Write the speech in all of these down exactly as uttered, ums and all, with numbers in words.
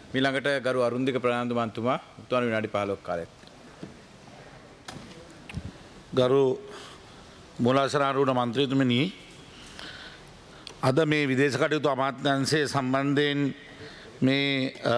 ඊළඟට ගරු අරුන්දික ප්‍රනාන්දු මන්තුමා උතුම් විනාඩි පහළොවක් කාලයක්. ගරු මූලාසනාරූඪ මන්ත්‍රීතුමනි, අද මේ විදේශ කටයුතු අමාත්‍යාංශය සම්බන්ධයෙන් මේ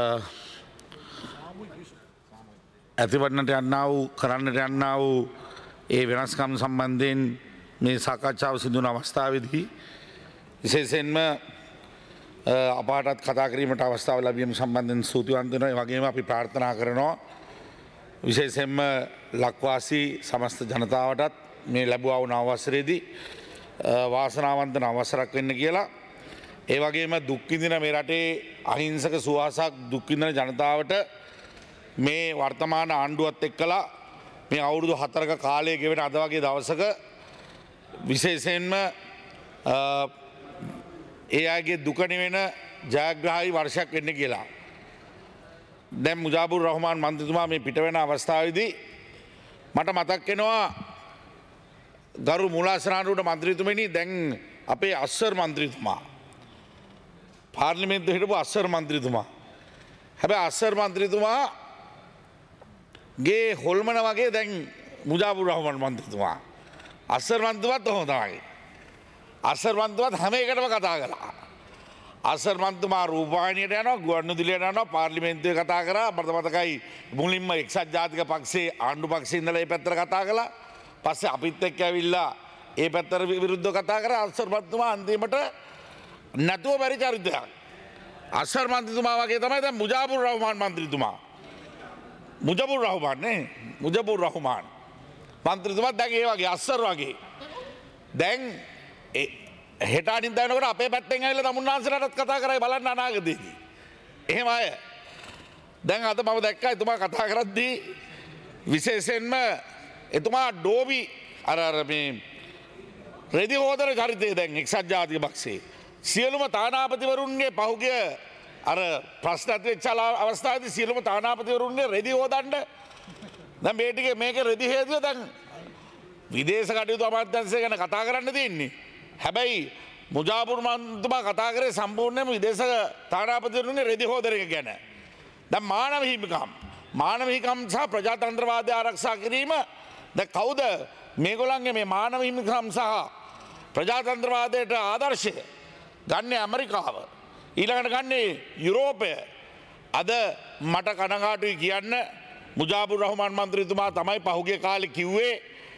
ඇතිවන්නට යන්නා වූ කරන්නට යන්නා වූ ඒ වෙනස්කම් සම්බන්ධයෙන් මේ සාකච්ඡාව සිදුවන අවස්ථාවේදී විශේෂයෙන්ම අපාටත් කතා කිරීමට අවස්ථාව ලැබීම සම්බන්ධයෙන් ස්තුතිවන්ත වෙනවා. ඒ වගේම අපි ප්‍රාර්ථනා කරනවා විශේෂයෙන්ම ලක්වාසී සමස්ත ජනතාවටත් මේ ලැබුවා වූ අවසරයේදී වාසනාවන්ත අවසරක් වෙන්න කියලා. ඒ වගේම දුක් විඳින මේ රටේ අහිංසක සුවාසක් දුක් විඳින ජනතාවට මේ වර්තමාන ආණ්ඩුවත් එක්කලා මේ අවුරුදු හතරක කාලය ගෙවෙන අද වගේ දවසක විශේෂයෙන්ම ඒ අයගේ දුක නිවෙන ජයග්‍රාහී වර්ෂයක් වෙන්න කියලා. දැන් මුජාබුර් රහ්මාන් මන්ත්‍රීතුමා මේ පිට වෙන අවස්ථාවේදී මට මතක් වෙනවා ගරු මූලාසනාරූඪ මන්ත්‍රීතුමනි, දැන් අපේ අස්සර් මන්ත්‍රීතුමා පාර්ලිමේන්තුවේ හිටපු අස්සර් මන්ත්‍රීතුමා, හැබැයි අස්සර් මන්ත්‍රීතුමා ගේ හොල්මන වගේ දැන් මුජාබුර් රහ්මාන් මන්ත්‍රීතුමා අස්සර් මන්ත්‍රීතුමාත් ඔහොම තමයි. අස්සර් මන්ත්‍රීතුමාත් හැම එකටම කතා කළා. අස්සර් මන්ත්‍රීතුමා රූපවාහිනියට යනවා, ගුවන්විදුලියට යනවා, පාර්ලිමේන්තුවේ කතා කරා. මට මතකයි මුලින්ම එක්සත් ජාතික පක්ෂයේ ආණ්ඩු පක්ෂයේ ඉඳලා මේ පැත්තට කතා කළා. පස්සේ අපිත් එක්ක ඇවිල්ලා ඒ පැත්තට විරුද්ධව කතා කරා. අස්සර් මන්ත්‍රීතුමා අන්තිමට නැතුව බැරි චරිතයක්. අස්සර් මන්ත්‍රීතුමා වගේ තමයි දැන් මුජාබුර් රහ්මාන් මන්ත්‍රීතුමා. මුජාබුර් රහ්මාන් නේ මුජාබුර් රහ්මාන් මන්ත්‍රීතුමා දැන් ඒ වගේ අස්සර් වගේ. දැන් හෙට අනිද්දා වෙනකොට අපේ පැත්තෙන් ඇවිල්ලා තමුන්නාන්සලාටත් කතා කරයි බලන්න අනාගතයේදී. එහෙම අය. දැන් අද මම දැක්කා එතුමා කතා කරද්දී විශේෂයෙන්ම එතුමා ඩෝබි අර අර මේ රෙදි හොදන චරිතය දැන් එක්සත් ජාතික පක්ෂයේ සියලුම තානාපතිවරුන්ගේ පහුගිය අර ප්‍රශ්න ඇතිවෙච්ච අවස්ථාවේදී සියලුම තානාපතිවරුන්ගේ රෙදි හොදන්න දැන් මේ ටිකේ මේකේ රෙදි හේතුව දැන් විදේශ කටයුතු අමාත්‍යාංශය ගැන කතා කරන්න තියෙන්නේ. හැබැයි මුජාබුර් මන්ත්‍රීතුමා කතා කරේ සම්පූර්ණයෙන්ම විදේශ තානාපතිවරුන්ගේ රෙදි හොදන එක ගැන. දැන් මානව හිමිකම් මානව හිමිකම් සහ ප්‍රජාතන්ත්‍රවාදය ආරක්ෂා කිරීම දැන් කවුද මේගොල්ලන්ගේ මේ මානව හිමිකම් සහ ප්‍රජාතන්ත්‍රවාදයට ආදර්ශය ගන්නේ? ඇමරිකාව. ඊළඟට ගන්නේ යුරෝපය. අද මට කනගාටුයි කියන්න මුජාබුර් රහ්මාන් මන්ත්‍රීතුමා තමයි පහුගිය කාලේ කිව්වේ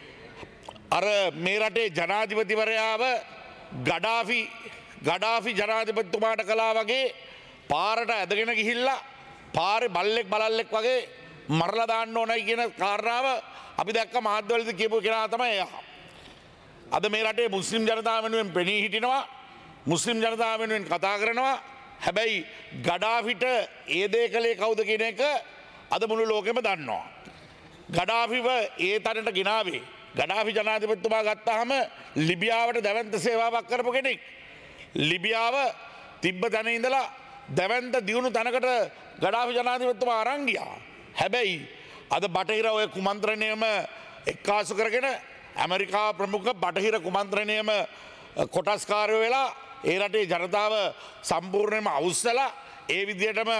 අර මේ රටේ ජනාධිපතිවරයාව ගඩාෆි ගඩාෆි ජනාධිපතිතුමාට කළා වගේ පාරට ඇදගෙන ගිහිල්ලා පාරේ බල්ලෙක් බලල්ලෙක් වගේ මරලා දාන්න ඕනයි කියන කාරණාව අපි දැක්ක මාධ්‍යවලදී කියපු කෙනා තමයි එයා. අද මේ රටේ මුස්ලිම් ජනතාව වෙනුවෙන් පෙනී හිටිනවා, මුස්ලිම් ජනතාව වෙනුවෙන් කතා කරනවා. හැබැයි ගඩාෆිට ඒ දේ කළේ කවුද කියන එක අද මුළු ලෝකෙම දන්නවා. ගඩාෆිව ඒ තැනට ගෙනාවේ ගඩාෆි ජනාධිපතිතුමා ගත්තාම ලිබියාවට දැවැන්ත සේවාවක් කරපු කෙනෙක්. ලිබියාව තිබ්බ තැන ඉඳලා දැවැන්ත දියුණු තැනකට ගඩාෆි ජනාධිපතිතුමා අරන් ගියා. හැබැයි අද බටහිර ඔය කුමන්ත්‍රණයම එක්කාසු කරගෙන ඇමරිකාව ප්‍රමුඛ බටහිර කුමන්ත්‍රණයම කොටස්කාරයෝ වෙලා ඒ රටේ ජනතාව සම්පූර්ණයෙන්ම අවුස්සලා ඒ විදිහටම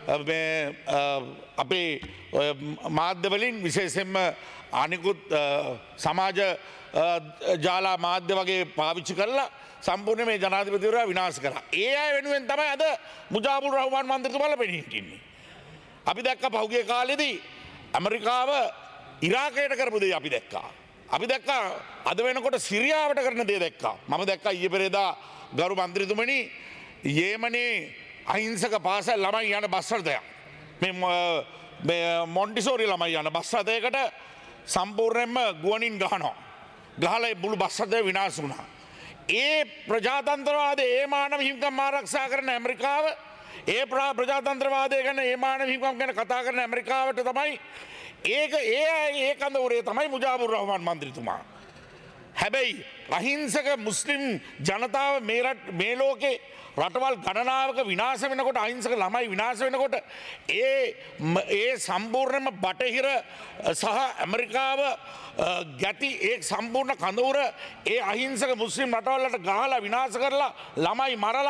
අපේ මාධ්‍යවලින් විශේෂයෙන්ම අනිකුත් සමාජ ජාලා මාධ්‍ය වගේ පාවිච්චි කරලා සම්පූර්ණ මේ ජනාධිපතිවරයා විනාශ කරා. ඒ අය වෙනුවෙන් තමයි අද මුජාබුර් රහ්මාන් මන්ත්‍රීතුමාලා පෙනී හිටින්නේ. අපි දැක්ක පහුගිය කාලෙදී ඇමරිකාව ඉරාකයට කරපු දේ අපි දැක්කා. අපි දැක්කා අද වෙනකොට සිරියාවට කරන දේ දැක්කා. මම දැක්කා ඊයේ පෙරේදා ගරු මන්ත්‍රීතුමනි යේමනේ අහිංසක පාසල් ළමයි යන බස් රථයක් මේ මොන්ටිසෝරි ළමයි යන බස් රථයකට සම්පූර්ණයෙන්ම ගුවනින් ගහනවා. ගහලා මුළු බස් රථය විනාශ වුණා. ඒ ප්‍රජාතන්ත්‍රවාදය ඒ මානව හිමිකම් ආරක්ෂා කරන ඇමරිකාව ඒ ප්‍රජාතන්ත්‍රවාදය ගැන ඒ මානව හිමිකම් ගැන කතා කරන ඇමරිකාවට තමයි ඒක ඒ ඒ කඳවුරේ තමයි මුජාබුර් රහ්මාන් මන්ත්‍රීතුමා. හැබැයි අහිංසක මුස්ලිම් ජනතාව මේ රට මේ ලෝකේ රටවල් ගණනාවක විනාශ වෙනකොට අහිංසක ළමයි විනාශ වෙනකොට ඒ ඒ සම්පූර්ණයෙන්ම බටහිර සහ ඇමරිකාව ගැති ඒ සම්පූර්ණ කඳවුර ඒ අහිංසක මුස්ලිම් රටවල්ලට ගහලා විනාශ කරලා ළමයි මරලා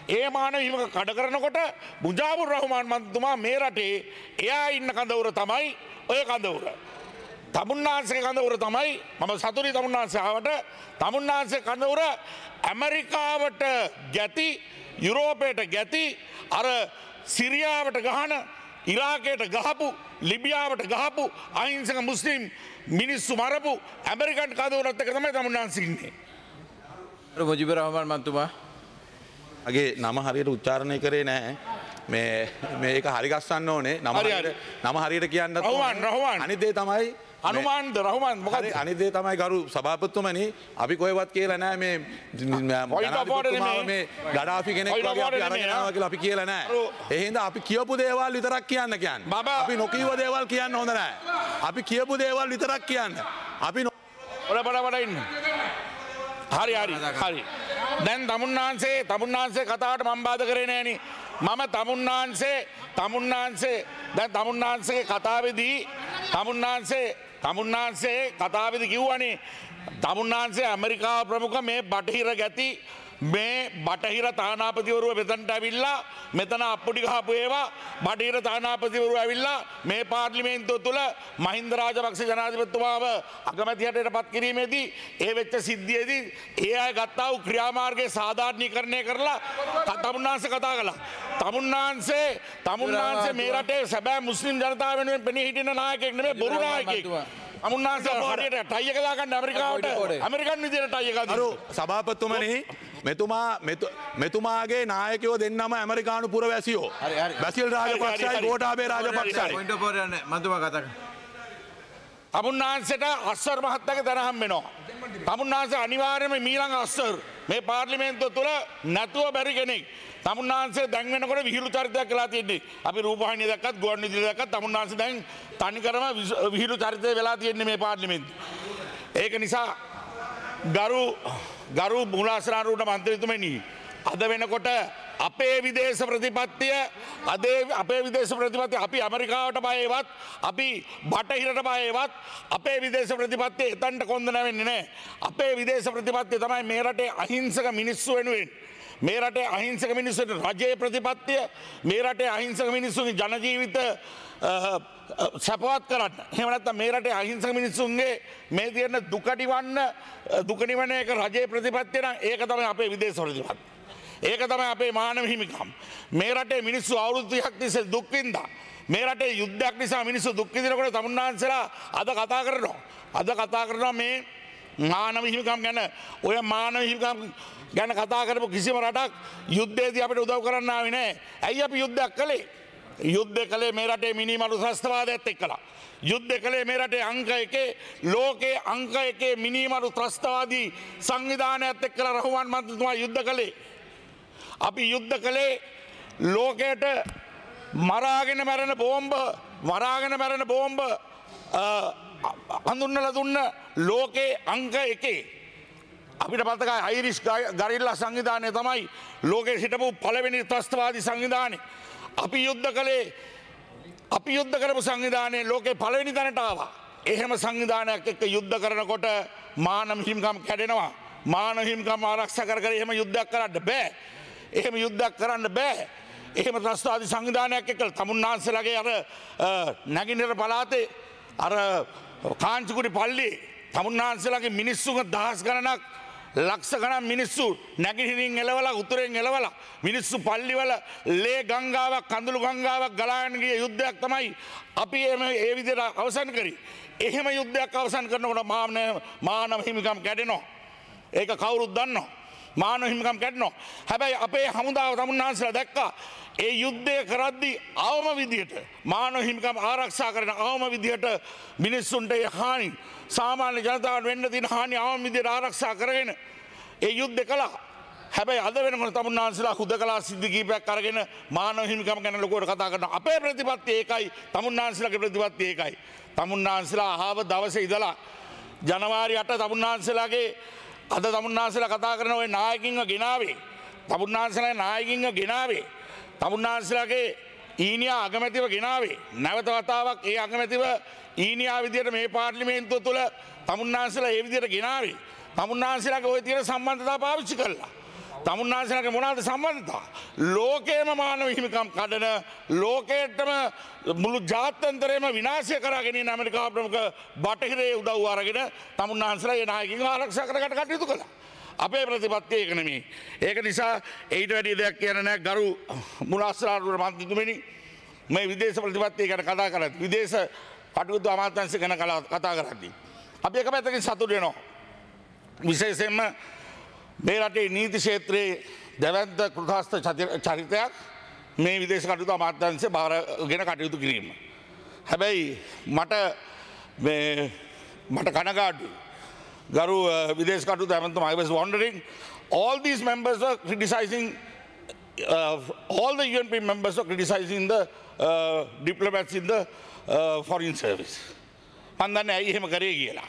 ඒ මානව හිමිකම් කඩ කරනකොට මුජාබුර් රහ්මාන් මන්ත්‍රීතුමා මේ රටේ එයා ඉන්න කඳවුර තමයි ඔය කඳවුර. තමුන්නාන්සේ කඳවුර තමයි මම සතුටි තමුන්නාන්සේ ආවට තමුන්නාන්සේ කඳවුර ඇමරිකාවට ගැති යුරෝපයට ගැති අර සිරියාවට ගහන ඉරාකයට ගහපු ලිබියාවට ගහපු අහිංසක මුස්ලිම් මිනිස්සු මරපු ඇමරිකන් කඳවුරත් එක තමයි තමුන්නාන්සේ ඉන්නේ. මුජිබුර් රහ්මාන් මන්තුමා අගේ නම හරියට උච්චාරණය කරේ නෑ මේ මේක හරි ගස්සන්න ඕනේ නම හරියට නම හරියට කියන්න රහ්මාන් රහ්මාන් අනිත් දේ තමයි අනුමාන්ද රහ්මාන් මොකද අනිත් දේ තමයි ගරු සභාපතිතුමනි අපි කොහෙවත් කියලා නෑ මේ ජනාධිපතිතුමාව මේ ගඩාෆි කෙනෙක් වගේ අපි අරගෙන යනවා කියලා අපි කියලා නෑ ඒ හින්දා අපි කියපු දේවල් විතරක් කියන්න කියන්නේ අපි නොකියව දේවල් කියන්න හොඳ නෑ අපි කියපු දේවල් විතරක් කියන්න අපි ඔර බඩ බඩ ඉන්න හරි හරි හරි දැන් තමුන්නාන්සේ තමුන්නාන්සේ කතාවට මම බාධා කරේ නෑනේ මම තමුන්නාන්සේ තමුන්නාන්සේ දැන් තමුන්නාන්සේගේ කතාවේදී තමුන්නාන්සේ තමුන්නාන්සේ කතාවේදී කිව්වනේ තමුන්නාන්සේ ඇමරිකාව ප්‍රමුඛ මේ බටහිර ගැති මේ බටහිර තානාපතිවරුව මෙතනට ඇවිල්ලා මෙතන අප්පුඩි ගහපු ඒවා බටහිර තානාපතිවරුව ඇවිල්ලා මේ පාර්ලිමේන්තුව තුළ මහින්ද රාජපක්ෂ ජනාධිපතිතුමාව අගමැති හැටියට පත් කිරීමේදී ඒ වෙච්ච සිද්ධියේදී ඒ අය ගත්තා වූ ක්‍රියාමාර්ගයේ සාධාරණීකරණය කරලා තමුන්නාන්සේ කතා කළා. තමුන්නාන්සේ තමුන්නාන්සේ මේ රටේ සැබෑ මුස්ලිම් ජනතාව වෙනුවෙන් පෙනී හිටින නායකයෙක් නෙමෙයි බොරු නායකයෙක්. තමුන්නාන්සේ හරියට ටයි එක දාගන්න ඇමරිකාවට ඇමරිකන් විදියට ටයි එක දාන්න. සභාපතිතුමනි මෙතුමා මෙතුමාගේ නායකයෝ දෙන්නම ඇමරිකානු පුරවැසියෝ. බැසිල් රාජපක්ෂයි ගෝඨාභය රාජපක්ෂයි. පොයින්ට් ඔෆ් ඕඩර් මන්තුමා කතා කරන්න. තමුන්නාන්සේට අස්සර් මහත්තයාගේ දැන හම් වෙනවා. තමුන්නාන්සේ අනිවාර්යයෙන්ම මීළඟ අස්සර් මේ පාර්ලිමේන්තුව තුළ නැතුව බැරි කෙනෙක්. තමුන්නාන්සේ දැන් වෙනකොට විහිළු චරිතයක් වෙලා තියෙන්නේ. අපි රූපවාහිනිය දැක්කත් ගුවන්විදුලිය දැක්කත් තමුන්නාන්සේ දැන් තනිකරම විහිළු චරිතය වෙලා තියෙන්නේ මේ පාර්ලිමේන්තුවේ. ඒක නිසා ගරු ගරු මූලාශ්‍රාරූඪ මන්ත්‍රීතුමනි අද වෙනකොට අපේ විදේශ ප්‍රතිපත්තිය අද අපේ විදේශ ප්‍රතිපත්තිය අපි ඇමරිකාවට බයවත් අපි බටහිරට බයවත් අපේ විදේශ ප්‍රතිපත්තිය එතනට කොන්ද නැවෙන්නේ නැහැ. අපේ විදේශ ප්‍රතිපත්තිය තමයි මේ රටේ අහිංසක මිනිස්සු වෙනුවෙන් මේ රටේ අහිංසක මිනිස්සුන්ට රජයේ ප්‍රතිපත්තිය මේ රටේ අහිංසක මිනිස්සුන්ගේ ජන ජීවිත සැපවත් කරන්න. එහෙම නැත්නම් මේ රටේ අහිංසක මිනිස්සුන්ගේ මේ තියෙන දුක නිවන්න දුක නිවන එක රජයේ ප්‍රතිපත්තිය නම් ඒක තමයි අපේ විදේශ ප්‍රතිපත්තිය. ඒක තමයි අපේ මානව හිමිකම්. මේ රටේ මිනිස්සු අවුරුදු තිහක් තිස්සේ දුක් විඳා. මේ රටේ යුද්ධයක් නිසා මිනිස්සු දුක් විඳිනකොට තමුන්නාන්සලා අද කතා කරනවා. අද කතා කරනවා මේ මානව හිමිකම් ගැන. ඔය මානව හිමිකම් ගැන කතා කරපු කිසිම රටක් යුද්ධයේදී අපිට උදව් කරන්න ආවේ නැහැ. ඇයි අපි යුද්ධයක් කළේ? යුද්ධ කළේ මේ රටේ මිනිමරු ත්‍රස්තවාදයත් එක්කලා. යුද්ධ කළේ මේ රටේ අංක එකේ ලෝකේ අංක එකේ මිනිමරු ත්‍රස්තවාදී සංවිධානයත් එක්කලා රහුවන් මන්ත්‍රීතුමා යුද්ධ කළේ. අපි යුද්ධ කළේ ලෝකයට මරාගෙන මැරෙන බෝම්බ මරාගෙන මැරෙන බෝම්බ හඳුන්වලා දුන්න ලෝකේ අංක එකේ අපිට මතකයි අයිරිෂ් ගරිල්ලා සංවිධානය තමයි ලෝකේ හිටපු පළවෙනි ත්‍රස්තවාදී සංවිධානය. අපි යුද්ධ කළේ අපි යුද්ධ කරපු සංවිධානයේ ලෝකේ පළවෙනි තැනට ආවා. එහෙම සංවිධානයක් එක්ක යුද්ධ කරනකොට මානව හිමිකම් කැඩෙනවා. මානව හිමිකම් ආරක්ෂා කර කර එහෙම යුද්ධයක් කරන්න බෑ. එහෙම යුද්ධයක් කරන්න බෑ. එහෙම ත්‍රස්තවාදී සංවිධානයක් එක්ක තමුන්නාන්සේලාගේ අර නැගිනහිර පළාතේ අර කාංචිකුඩි පල්ලියේ තමුන්නාන්සේලාගේ මිනිස්සුන්ගේ දහස් ගණනක් ලක්ෂ ගණන් මිනිස්සු නැගිහිරින් එලවලා උතුරෙන් එලවලා මිනිස්සු පල්ලිවල ලේ ගංගාවක් කඳුළු ගංගාවක් ගලාගෙන ගිය යුද්ධයක් තමයි අපි ඒ විදිහට අවසන් කරේ. එහෙම යුද්ධයක් අවසන් කරනකොට මානව හිමිකම් කැඩෙනවා. ඒක කවුරුත් දන්නවා. මානව හිමිකම් කැඩෙනවා. හැබැයි අපේ හමුදාව තමුන්නාන්සේලා දැක්කා ඒ යුද්ධය කරද්දී අවම විදියට මානව හිමිකම් ආරක්ෂා කරන අවම විදියට මිනිස්සුන්ට ඒ හානි සාමාන්‍ය ජනතාවට වෙන්න තියෙන හානි අවම විදියට ආරක්ෂා කරගෙන ඒ යුද්ධය කළා. හැබැයි අද වෙනකොට තමුන්නාන්සේලා හුදකලා සිද්ධි කීපයක් අරගෙන මානව හිමිකම් ගැන ලොකුවට කතා කරනවා. අපේ ප්‍රතිපත්තිය ඒකයි තමුන්නාන්සේලාගේ ප්‍රතිපත්තිය ඒකයි. තමුන්නාන්සේලා ආව දවසේ ඉඳලා ජනවාරි අට තමුන්නාන්සේලාගේ අද තමුන්නාන්සේලා කතා කරන ওই නායකින්ව ගෙනාවේ. තමුන්නාන්සේලාගේ නායකින්ව ගෙනාවේ. තමුන්නාන්සේලාගේ ඊනියා අගමැතිව ගෙනාවේ. නැවත වතාවක් ඒ අගමැතිව ඊනියා විදියට මේ පාර්ලිමේන්තුව තුළ තමුන්නාන්සේලා ඒ විදියට ගෙනාවේ. තමුන්නාන්සේලාගේ ওই තියෙන සම්බන්ධතාව පාවිච්චි කළා. තමුන්නාන්සේලාගේ මොනවාද සම්බන්ධතා? ලෝකේම මානව හිමිකම් කඩන ලෝකයටම මුළු ජාත්‍යන්තරයේම විනාශය කරගෙන යන ඇමරිකාව ප්‍රමුඛ බටහිරේ උදව් අරගෙන තමුන්නාන්සේලා ඒ නායකයන්ව ආරක්ෂා කරගන්න කටයුතු කළා. අපේ ප්‍රතිපත්තිය ඒක නෙමෙයි. ඒක නිසා ඊට වැඩි දෙයක් කියන්න නෑ ගරු මුලාස්රාරුව මන්ත්‍රීතුමනි. මේ විදේශ ප්‍රතිපත්තිය ගැන කතා කරද්දී විදේශ කටයුතු අමාත්‍යාංශය ගැන කතා කරද්දී අපි එක පැත්තකින් සතුටු වෙනවා. විශේෂයෙන්ම මේ රටේ නීති ක්ෂේත්‍රයේ දැවැන්ත කෘතාස්ත චරිතයක් මේ විදේශ කටයුතු අමාත්‍යාංශය බාරගෙන කටයුතු කිරීම. හැබැයි මට මට කනගාටුයි. Garu uh, Videsh Katu Damantam, I was wondering, all these members were criticizing, uh, all the U N P members were criticizing the uh, diplomats in the uh, foreign service. And then I him a Garegila.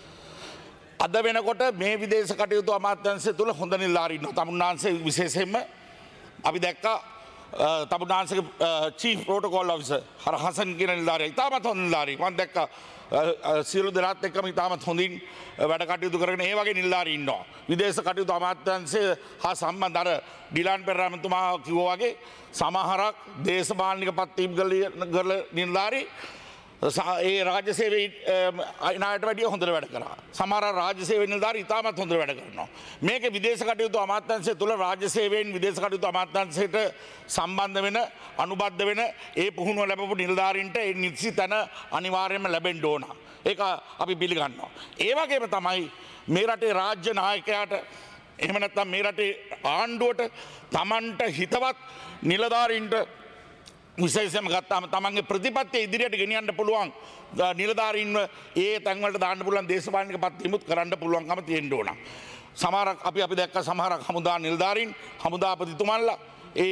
Ada වෙනකොට මේ විදේශ කටයුතු අමාත්‍යාංශය තුල හොඳ නිලධාරීන් ඉන්නවා. තමුන්නාන්සේ විශේෂයෙන්ම අපි දැක්කා තමුන්නාන්සේගේ චීෆ් ප්‍රෝටෝකෝල් ඔෆිසර් හර හසන් කියන නිලධාරියා ඉතාමත් හොඳ නිලධාරියෙක්. මම දැක්කා සියලු දෙනාත් එක්කම ඉතාමත් හොඳින් වැඩ කටයුතු කරගෙන ඒ වගේ නිලධාරීන් ඉන්නවා. විදේශ කටයුතු අමාත්‍යාංශය හා සම්බන්ධ අර ඩිලාන් පෙරේරා මහතුමා කිව්වා වගේ සමහරක් දේශපාලනික පත්වීම් කරන නිලධාරී ඒ රාජ්‍ය සේවයේ අයට වැඩිය හොඳට වැඩ කරා. සමහර රාජ්‍ය සේවයේ නිලධාරී ඉතාමත් හොඳට වැඩ කරනවා. මේකේ විදේශ කටයුතු අමාත්‍යාංශය තුල රාජ්‍ය සේවයෙන් විදේශ කටයුතු අමාත්‍යාංශයට සම්බන්ධ වෙන අනුබද්ධ වෙන ඒ පුහුණුව ලැබපු නිලධාරීන්ට ඒ නිසි තැන අනිවාර්යයෙන්ම ලැබෙන්න ඕන. ඒක අපි පිළිගන්නවා. ඒ වගේම තමයි මේ රටේ රාජ්‍ය නායකයාට එහෙම නැත්නම් මේ රටේ ආණ්ඩුවට Tamanට හිතවත් නිලධාරීන්ට විශේෂයෙන්ම ගත්තාම තමන්ගේ ප්‍රතිපත්තිය ඉදිරියට ගෙනියන්න පුළුවන් නිලධාරීන්ව ඒ තැන්වලට දාන්න පුළුවන් දේශපාලනික පත්තිමුත් කරන්න පුළුවන්කම තියෙන්න ඕන. සමහරක් අපි අපි දැක්ක සමහරක් හමුදා නිලධාරීන් හමුදාපතිතුමන්ලා ඒ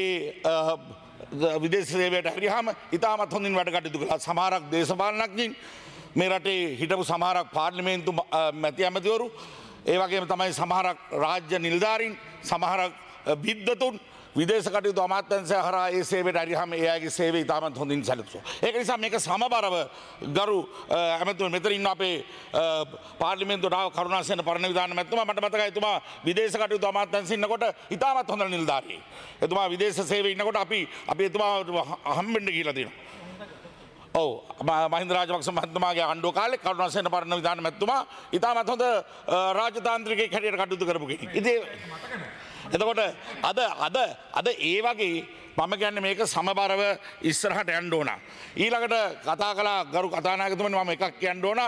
විදේශ සේවයට හරියාම ඉතාමත් හොඳින් වැඩ කටයුතු කළා. සමහරක් දේශපාලනඥයින් මේ රටේ හිටපු සමහරක් පාර්ලිමේන්තු මැති ඇමතිවරු ඒ වගේම තමයි සමහරක් රාජ්‍ය නිලධාරීන් සමහරක් විද්වතුන් විදේශ කටයුතු අමාත්‍යාංශය හරහා ඒ සේවයට හරියාම ඒ අයගේ සේවය ඉතාමත් හොඳින් සැලකුවා. ඒක නිසා මේක සමබරව ගරු ඇමතුමනි මෙතන ඉන්න අපේ පාර්ලිමේන්තුවට ආව කරුණාසේන පරණ විධාන මැතිතුමා මට මතකයි එතුමා විදේශ කටයුතු අමාත්‍යාංශය ඉන්නකොට ඉතාමත් හොඳ නිලධාරියෙක්. එතුමා විදේශ සේවයේ ඉන්නකොට අපි අපි එතුමා හම්බෙන්න ගිහිලා තියෙනවා. ඔව් මහින්ද රාජපක්ෂ මහත්මයාගේ ආණ්ඩුව කාලේ කරුණාසේන පරණ විධාන මැතිතුමා ඉතාමත් හොඳ රාජතාන්ත්‍රිකයෙක් හැටියට කටයුතු කරපු කෙනෙක්. ඉතින් එතකොට අද අද අද ඒ වගේ මම කියන්නේ මේක සමබරව ඉස්සරහට යන්න ඕන. ඊළඟට කතා කළා ගරු කතානායකතුමනි මම එකක් කියන්න ඕන.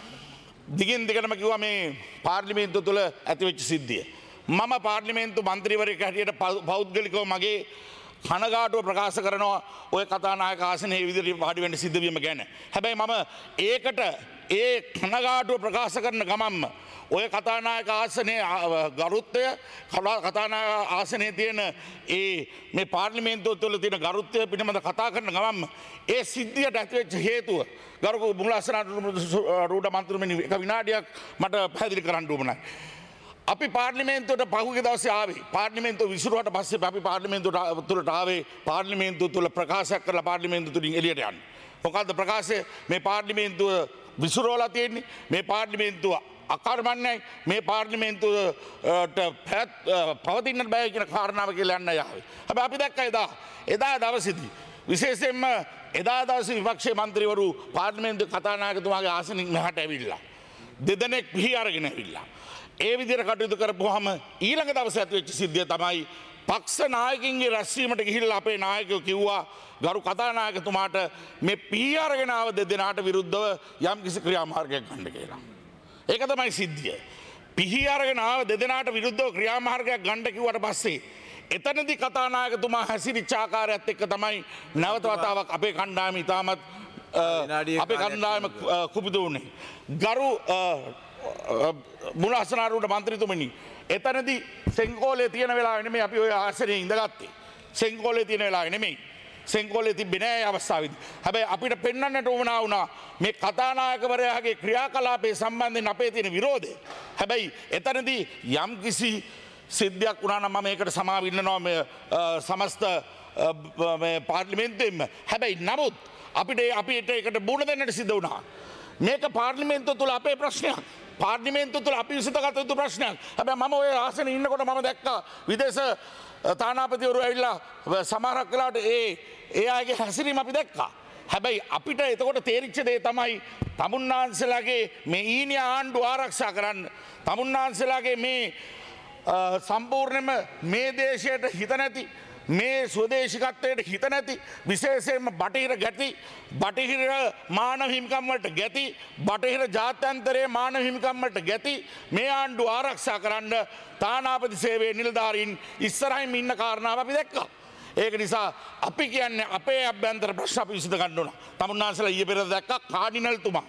දිගින් දිගටම කිව්වා මේ පාර්ලිමේන්තුව තුළ ඇතිවෙච්ච සිද්ධිය. මම පාර්ලිමේන්තු මන්ත්‍රීවරයෙක් හැටියට පෞද්ගලිකව මගේ කනගාටුව ප්‍රකාශ කරනවා ඔය කතානායක ආසනයේ විදිහට වාඩි වෙන්න සිද්ධ වීම ගැන. හැබැයි මම ඒකට ඒ කනගාටුව ප්‍රකාශ කරන ගමන්ම ඔය කතානායක ආසනයේ ගරුත්වය කතානායක ආසනයේ තියෙන ඒ මේ පාර්ලිමේන්තුව තුළ තියෙන ගරුත්වය පිළිබඳ කතා කරන ගමන්ම ඒ සිද්ධියට ඇතිවෙච්ච හේතුව ගරු මුලාස්රාරුඩ මන්ත්‍රීතුමනි එක විනාඩියක් මට පැහැදිලි කරන්න උවමනයි. අපි පාර්ලිමේන්තුවට පහුගිය දවසේ ආවේ පාර්ලිමේන්තුව විසිරුවට පස්සේ අපි පාර්ලිමේන්තුව තුළට ආවේ පාර්ලිමේන්තුව තුළ ප්‍රකාශයක් කරලා පාර්ලිමේන්තුව තුලින් එළියට යන්න. මොකද්ද ප්‍රකාශය? මේ පාර්ලිමේන්තුව විසිරුවලා තියෙන්නේ. මේ පාර්ලිමේන්තුව අකර්මණ්‍යයි. මේ පාර්ලිමේන්තුවට පවතින්න බෑ කියන කාරණාව කියලා යන්න යාවේ. හැබැයි අපි දැක්ක එදා එදා දවසේදී විශේෂයෙන්ම එදා දවසේ විපක්ෂයේ මන්ත්‍රීවරු පාර්ලිමේන්තුවේ කතානායකතුමාගේ ආසනින් මෙහාට ඇවිල්ලා දෙදෙනෙක් පිහි අරගෙන ඇවිල්ලා ඒ විදිහට කටයුතු කරපුවාම ඊළඟ දවසේ ඇතිවෙච්ච සිද්ධිය තමයි පක්ෂ නායකින්ගේ රැස්වීමට ගිහිල්ලා අපේ නායකයෝ කිව්වා ගරු කතානායකතුමාට මේ පිහි අරගෙන ආව දෙදෙනාට විරුද්ධව යම් කිසි ක්‍රියාමාර්ගයක් ගන්න කියලා. ඒක තමයි සිද්ධිය. පිහි අරගෙන ආව දෙදෙනාට විරුද්ධව ක්‍රියාමාර්ගයක් ගන්න කිව්වට පස්සේ එතනදී කතානායකතුමා හැසිරිච්ච ආකාරයත් එක්ක තමයි නැවත වතාවක් අපේ කණ්ඩායම ඉතාමත් අපේ කණ්ඩායම කුපිත වුණේ. ගරු මුලාස්රාරුඩ මන්ත්‍රීතුමනි එතනදී සෙංගෝලේ තියෙන වෙලාවෙ නෙමෙයි අපි ඔය ආසනයේ ඉඳගත්තේ. සෙංගෝලේ තියෙන වෙලාවෙ නෙමෙයි. සෙංගෝලේ තිබෙන්නේ නැහැ අවස්ථාවේදී. හැබැයි අපිට පෙන්වන්නට උවමනා වුණා මේ කතානායකවරයාගේ ක්‍රියාකලාපයේ සම්බන්ධයෙන් අපේ තියෙන විරෝධය. හැබැයි එතනදී යම් කිසි සිද්ධියක් වුණා නම් මම ඒකට සමාව ඉල්ලනවා මේ සමස්ත මේ පාර්ලිමේන්තුවෙම. හැබැයි නමුත් අපිට අපිට ඒකට මුහුණ දෙන්නට සිද්ධ වුණා. මේක පාර්ලිමේන්තුව තුළ අපේ ප්‍රශ්නයක්. පාර්ලිමේන්තුව තුළ අපි විසඳගත යුතු ප්‍රශ්නයක්. හැබැයි මම ඔය ආසනේ ඉන්නකොට මම දැක්කා විදේශ තානාපතිවරු ඇවිල්ලා සමහරක් වෙලාවට ඒ ඒ අයගේ හැසිරීම අපි දැක්කා. හැබැයි අපිට එතකොට තේරිච්ච දේ තමයි තමුන්නාන්සලාගේ මේ ඊනිය ආණ්ඩුව ආරක්ෂා කරන්න. තමුන්නාන්සලාගේ මේ සම්පූර්ණයෙන්ම මේ දේශයට හිත නැති මේ ස්වදේශිකත්වයට හිත නැති විශේෂයෙන්ම බටහිර ගැති බටහිර මානව හිමිකම් වලට ගැති බටහිර ජාත්‍යන්තරයේ මානව හිමිකම් වලට ගැති මේ ආණ්ඩුව ආරක්ෂා කරන්න තානාපති සේවයේ නිලධාරීන් ඉස්සරහින් ඉන්න කාරණාව අපි දැක්කා. ඒක නිසා අපි කියන්නේ අපේ අභ්‍යන්තර ප්‍රශ්න අපි විසඳ ගන්න ඕන. තමුන්නාන්සලා ඊයේ පෙරේද දැක්කා කාඩිනල්තුමා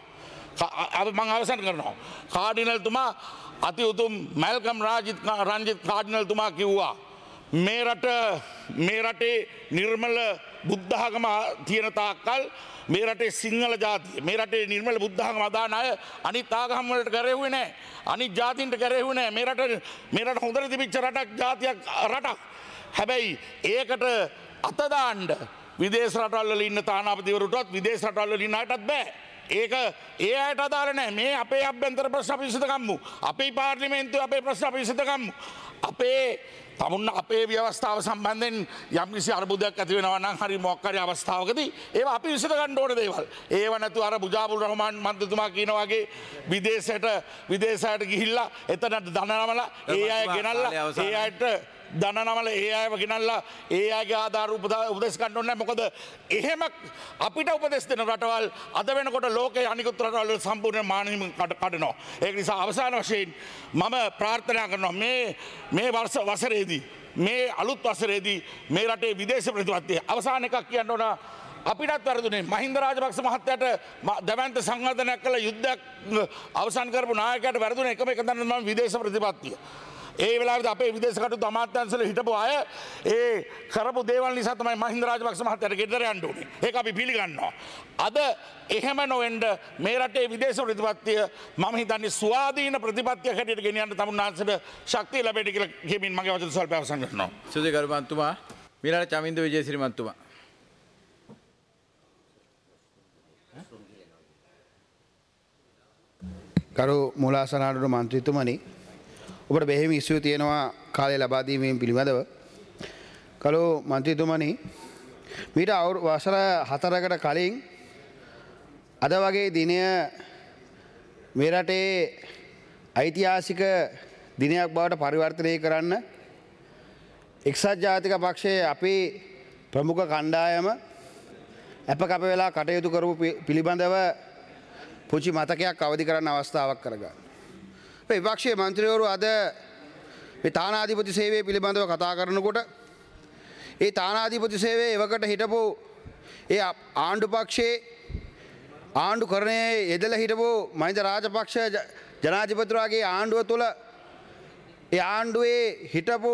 මම අවසන් කරනවා. කාඩිනල්තුමා අති උතුම් මැල්කම් රාජිත් රංජිත් කාඩිනල්තුමා කිව්වා මේ රට මේ රටේ නිර්මල බුද්ධාගම තියෙන තාක්කල් මේ රටේ සිංහල ජාතිය මේ රටේ නිර්මල බුද්ධාගම අදාන අය අනිත් ආගම් වලට කරෙව්වේ නැහැ. අනිත් ජාතීන්ට කරෙව්වේ නැහැ. මේ රට මේ රට හොඳට තිබිච්ච රටක් ජාතියක් රටක්. හැබැයි ඒකට අත දාන්න විදේශ රටවල් වල ඉන්න තානාපතිවරුන්ටත් විදේශ රටවල් වල ඉන්න අයටත් බෑ. ඒක ඒ අයට අදාළ නැහැ. මේ අපේ අභ්‍යන්තර ප්‍රශ්න අපි විසඳගමු. අපේ පාර්ලිමේන්තුවේ අපේ ප්‍රශ්න අපි විසඳගමු. අපේ තමුන්න අපේ ව්‍යවස්ථාව සම්බන්ධයෙන් යම්කිසි අර්බුදයක් ඇති වෙනවා නම් හරි මොකක් හරි අවස්ථාවකදී ඒවා අපි විසඳ ගන්න ඕන දේවල්. ඒව නැතුව අර මුජාබුල් රහමාන් මන්ත්‍රීතුමා කියන වගේ විදේශයට විදේශයට ගිහිල්ලා එතන දනනමලා ඒ අය ගෙනල්ලා ඒ අයට දනනමල ඒ අයව ගෙනල්ලා ඒ අයගේ ආධාර උපදෙස් ගන්න ඕනේ නැහැ. මොකද එහෙම අපිට උපදෙස් දෙන රටවල් අද වෙනකොට ලෝකයේ අනිකුත් රටවල් වල සම්පූර්ණ මානහිම කඩනවා. ඒක නිසා අවසාන වශයෙන් මම ප්‍රාර්ථනා කරනවා මේ මේ වර්ෂ වසරේදී මේ අලුත් වසරේදී මේ රටේ විදේශ ප්‍රතිපත්තිය අවසාන එකක් කියන්න ඕන. අපිටත් වැරදුනේ මහින්ද රාජපක්ෂ මහත්තයාට දැවැන්ත සංවර්ධනයක් කළ යුද්ධයක් අවසන් කරපු නායකයාට වැරදුනේ එකම එක දන්න මම විදේශ ප්‍රතිපත්තිය. ඒ වෙලාවේදී අපේ විදේශ කටයුතු අමාත්‍යාංශවල හිටපු අය ඒ කරපු දේවල් නිසා තමයි මහින්ද රාජපක්ෂ මහත්තයාට ගෙදර යන්න උනේ. ඒක අපි පිළිගන්නවා. අද එහෙම නොවෙන්න මේ රටේ විදේශ ප්‍රතිපත්තිය මම හිතන්නේ ස්වාධීන ප්‍රතිපත්තියක් හැටියට ගෙනියන්න තමුන්නාන්සේට ශක්තිය ලැබෙන්න කියලා කියමින් මගේ වචන සල්ප අවසන් කරනවා. සුදේ ගරු මන්තුමා මීළඟ චමින්ද විජේසිරි මන්තුමා. ගරු මූලාසනාඩු මන්ත්‍රීතුමනි ඔබට බෙහෙම ඉස්සියු තියෙනවා කාලය ලබා දීමෙන් පිළිබඳව. කළු මන්ත්‍රීතුමනි මීට අවුරු වසර හතරකට කලින් අද වගේ දිනය මේ රටේ ඓතිහාසික දිනයක් බවට පරිවර්තනය කරන්න එක්සත් ජාතික පක්ෂයේ අපේ ප්‍රමුඛ කණ්ඩායම අප කැප වෙලා කටයුතු කරපු පිළිබඳව පුංචි මතකයක් අවදි කරන්න අවස්ථාවක් කරගන්න. විපක්ෂයේ මන්ත්‍රීවරු අද මේ තානාධිපති සේවය පිළිබඳව කතා කරනකොට ඒ තානාධිපති සේවය එවකට හිටපු ඒ ආණ්ඩු පක්ෂයේ ආණ්ඩුකරණයේ යෙදලා හිටපු මහින්ද රාජපක්ෂ ජනාධිපතිතුමාගේ ආණ්ඩුව තුළ ඒ ආණ්ඩුවේ හිටපු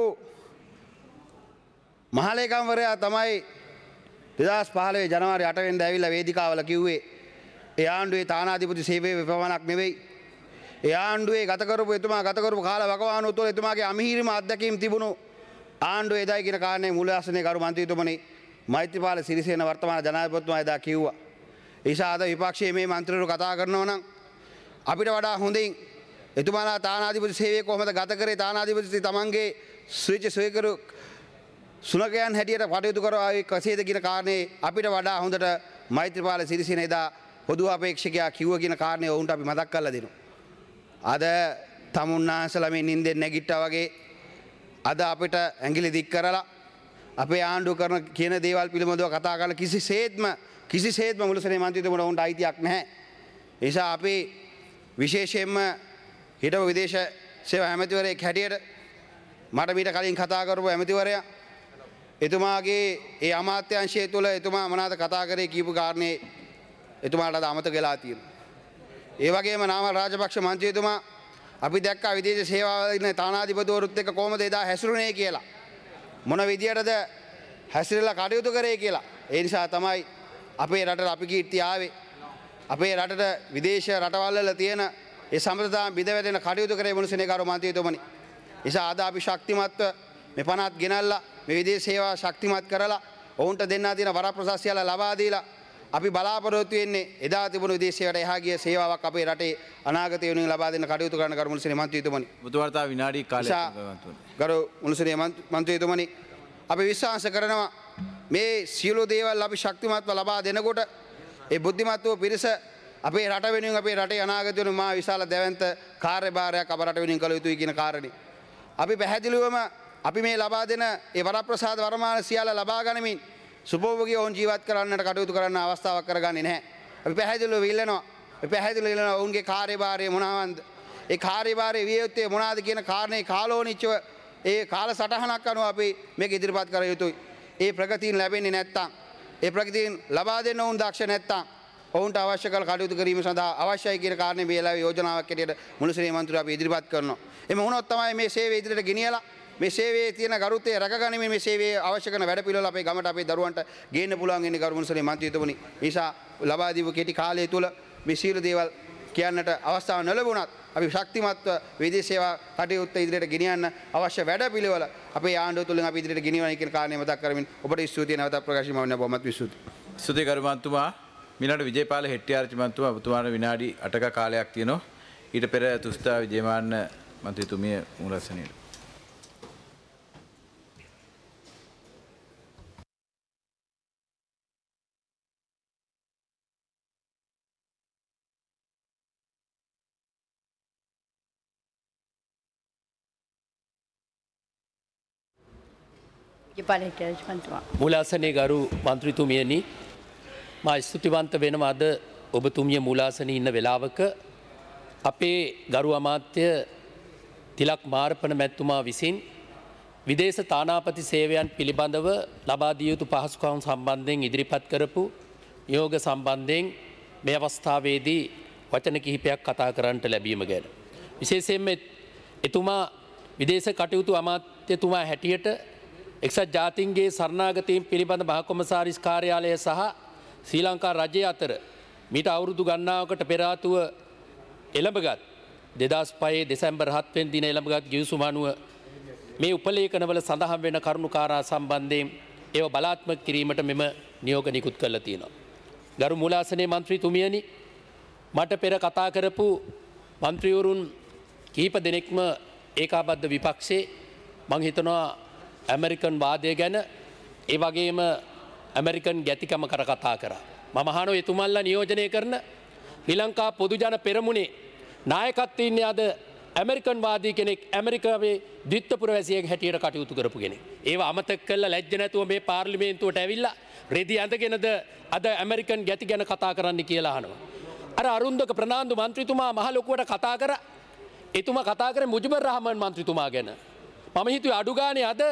මහලේකම්වරයා තමයි දෙදහස් පහළොව ජනවාරි අට වෙනිදා ඇවිල්ලා වේදිකාවල කිව්වේ ඒ ආණ්ඩුවේ තානාධිපති සේවය විපමණක් නෙවෙයි ඒ ආණ්ඩුවේ ගත කරපු එතුමා ගත කරපු කාල වකවානුව තුළ එතුමාගේ අමිහිරිම අත්දැකීම් තිබුණු ආණ්ඩුව එදායි කියන කාරණේ මූලාසනයේ කරු මන්ත්‍රීතුමනි මෛත්‍රීපාල සිරිසේන වර්තමාන ජනාධිපතිතුමා එදා කිව්වා. ඒ නිසා අද විපක්ෂයේ මේ මන්ත්‍රීවරු කතා කරනවා නම් අපිට වඩා හොඳින් එතුමාලා තානාධිපති සේවය කොහොමද ගත කරේ තානාධිපති තමන්ගේ ස්විච් ස්වීකරු සුනකයන් හැටියට කටයුතු කරා කෙසේද කියන කාරණේ අපිට වඩා හොඳට මෛත්‍රීපාල සිරිසේන එදා පොදු අපේක්ෂකයා කිව්ව කියන කාරණේ ඔවුන්ට අපි මතක් කරලා දෙනවා. අද තමුන්නාන්සලා මේ නින්දෙන් නැගිට්ටා වගේ අද අපිට ඇඟිලි දික් කරලා අපේ ආණ්ඩුව කරන කියන දේවල් පිළිබඳව කතා කරලා කිසිසේත්ම කිසිසේත්ම මුලසනේ මන්ත්‍රීතුමා උන්ට අයිතියක් නැහැ. ඒ නිසා අපි විශේෂයෙන්ම හිටපු විදේශ සේවා ඇමතිවරයෙක් හැටියට මට මීට කලින් කතා කරපු ඇමතිවරයා එතුමාගේ ඒ අමාත්‍යාංශය තුළ එතුමා මොනවාද කතා කරේ කියපු කාරණේ එතුමාට අද අමතක වෙලා තියෙනවා. ඒ වගේම නාමල් රාජපක්ෂ මන්ත්‍රීතුමා අපි දැක්කා විදේශ සේවාවල ඉන්න තානාධිපතිවරුත් එක්ක කොහොමද එදා හැසිරුණේ කියලා. මොන විදියටද හැසිරලා කටයුතු කරේ කියලා. ඒ නිසා තමයි අපේ රටට අපි කීර්තිය ආවේ. අපේ රටට විදේශ රටවල් වල තියෙන ඒ සම්බන්ධතාවයන් බිඳවැටෙන කටයුතු කරේ මොනසනේ කරු මන්ත්‍රීතුමනි. නිසා අද අපි ශක්තිමත්ව මේ පනත් ගෙනල්ලා මේ විදේශ සේවා ශක්තිමත් කරලා ඔවුන්ට දෙන්නා තියෙන වරප්‍රසාසියල ලබා දීලා අපි බලාපොරොත්තු වෙන්නේ එදා තිබුණු විදේශයට එහා ගිය සේවාවක් අපේ රටේ අනාගත වෙනුවෙන් ලබා දෙන්න කටයුතු කරන ගරු මුල්සිරි මන්ත්‍රීතුමනි. ඔබතුමාට තව විනාඩි කාලයක් ගරු මුල්සිරි මන්ත්‍රීතුමනි අපි විශ්වාස කරනවා මේ සියලු දේවල් අපි ශක්තිමත්ව ලබා දෙනකොට ඒ බුද්ධිමත්ව පිරිස අපේ රට වෙනුවෙන් අපේ රටේ අනාගත වෙනුවෙන් මා විශාල දැවැන්ත කාර්යභාරයක් අප රට වෙනුවෙන් කළ යුතුයි කියන කාරණේ. අපි පැහැදිලිවම අපි මේ ලබා දෙන ඒ වරප්‍රසාද වරමාන සියල්ල ලබා ගනිමින් සුභෝභෝගී ඔවුන් ජීවත් කරන්නට කටයුතු කරන්න අවස්ථාවක් කරගන්නේ නැහැ. අපි පැහැදිලිව ඉල්ලනවා. අපි පැහැදිලිව ඉල්ලනවා ඔවුන්ගේ කාර්යභාරය මොනවාද? ඒ කාර්යභාරය විය යුත්තේ මොනවාද කියන කාරණේ කාලෝනිච්චව ඒ කාල සටහනක් අනුව අපි මේක ඉදිරිපත් කර යුතුයි. ඒ ප්‍රගතීන් ලැබෙන්නේ නැත්තම් ඒ ප්‍රගතීන් ලබා දෙන්න ඔවුන් දක්ෂ නැත්තම් ඔවුන්ට අවශ්‍ය කළ කටයුතු කිරීම සඳහා අවශ්‍යයි කියන කාරණේ මේ වෙලාවේ යෝජනාවක් හැටියට මුල්සිරි මන්ත්‍රීව අපි ඉදිරිපත් කරනවා. එමෙ වුණොත් තමයි මේ සේවය ඉදිරියට ගෙනියලා මේ සේවයේ තියෙන ගරුත්වය රැකගනිමින් මේ සේවයේ අවශ්‍ය කරන වැඩ පිළිවෙල අපේ ගමට අපේ දරුවන්ට ගේන්න පුළුවන් ඉන්නේ ගරු මුල්සිරි මන්ත්‍රීතුමනි. නිසා ලබා දීපු කෙටි කාලය තුල මේ සියලු දේවල් කියන්නට අවස්ථාව නොලැබුණත් අපි ශක්තිමත්ව විදේශ සේවා කටයුත්ත ඉදිරියට ගෙනියන්න අවශ්‍ය වැඩ පිළිවෙල අපේ ආණ්ඩුව තුලින් අපි ඉදිරියට ගෙනියනවා කියන කාරණේ මතක් කරමින් ඔබට ස්තුතියි නැවත ප්‍රකාශ කරනවා බොහොමත් ස්තුතියි. ස්තුතියි ගරු මන්තුමා. මිනාඩ විජේපාල හෙට්ටිආරච්චි මන්තුමා ඔබතුමාට විනාඩි අටක කාලයක් තියෙනවා. ඊට පෙර තුස්තා විජේමාන්න මන්ත්‍රීතුමිය මූලසනීය. මූලාසනයේ ගරු මන්ත්‍රීතුමියනි මා ස්තුතිවන්ත වෙනවා අද ඔබතුමිය මූලාසනයේ ඉන්න වෙලාවක අපේ ගරු අමාත්‍ය තිලක් මාරපන මැතිතුමා විසින් විදේශ තානාපති සේවයන් පිළිබඳව ලබා දිය යුතු පහසුකම් සම්බන්ධයෙන් ඉදිරිපත් කරපු නියෝග සම්බන්ධයෙන් මේ අවස්ථාවේදී වචන කිහිපයක් කතා කරන්නට ලැබීම ගැන. විශේෂයෙන්ම එතුමා විදේශ කටයුතු අමාත්‍යතුමා හැටියට එක්සත් ජාතීන්ගේ සරණාගතීන් පිළිබඳ මහකොමසාරිස් කාර්යාලය සහ ශ්‍රී ලංකා රජය අතර මීට අවුරුදු ගණනාවකට පෙර ආතුව එළඹගත් දෙදහස් පහේ දෙසැම්බර් හත් වෙනි දින එළඹගත් ගිවිසුම අනුව මේ උපලේඛනවල සඳහන් වෙන කරුණු කාරණා සම්බන්ධයෙන් ඒව බලාත්මක කිරීමට මෙම නියෝග නිකුත් කරලා තියෙනවා. ගරු මූලාසනයේ මන්ත්‍රීතුමියනි මට පෙර කතා කරපු මන්ත්‍රීවරුන් කීප දෙනෙක්ම ඒකාබද්ධ විපක්ෂයේ මං හිතනවා ඇමරිකන් වාදය ගැන ඒ වගේම ඇමරිකන් ගැතිකම කර කතා කරා. මම අහනවා එතුමන්ලා නියෝජනය කරන ශ්‍රී ලංකා පොදු ජන පෙරමුණේ නායකත්වයේ ඉන්නේ අද ඇමරිකන් වාදී කෙනෙක් ඇමරිකාවේ ද්විත්වපුර වැසියෙක් හැටියට කටයුතු කරපු කෙනෙක්. ඒව අමතක කරලා ලැජ්ජ නැතුව මේ පාර්ලිමේන්තුවට ඇවිල්ලා රෙදි අඳගෙනද අද ඇමරිකන් ගැති ගැන කතා කරන්න කියලා අහනවා. අර අරුන්දක ප්‍රනාන්දු මන්ත්‍රීතුමා මහ ලොකුවට කතා කරා. එතුමා කතා කරේ මුජිබුර් රහමන් මන්ත්‍රීතුමා ගැන. මම හිතුවේ අඩු ගානේ අද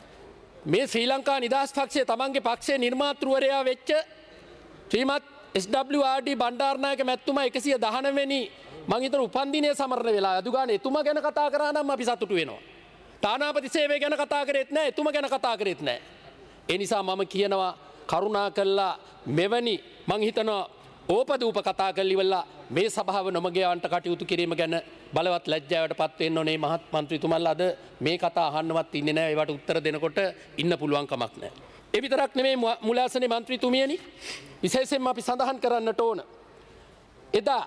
මේ ශ්‍රී ලංකා නිදහස් පක්ෂයේ තමන්ගේ පක්ෂයේ නිර්මාතෘවරයා වෙච්ච ශ්‍රීමත් S W R D Bandaranaike මැතිතුමා එකසිය දහනව වෙනි මං හිතන උපන්දිනය සමරන වෙලාව අඩු ගානේ එතුමා ගැන කතා කරා නම් අපි සතුටු වෙනවා. තානාපති සේවය ගැන කතා කරෙත් නැහැ, එතුමා ගැන කතා කරෙත් නැහැ. ඒ නිසා මම කියනවා කරුණා කළා මෙවැනි මං හිතනවා ඕපදූප කතා කරලි වෙලා මේ සභාව නොමග යවන්නට කටයුතු කිරීම ගැන බලවත් ලැජ්ජාවට පත් වෙන්න ඕනේ මහත් මන්ත්‍රීතුමන්ලා අද මේ කතා අහන්නවත් ඉන්නේ නැහැ. ඒවට උත්තර දෙනකොට ඉන්න පුළුවන් කමක් නැහැ. ඒ විතරක් නෙමෙයි මූලාසනයේ මන්ත්‍රීතුමියනි විශේෂයෙන්ම අපි සඳහන් කරන්නට ඕන. එදා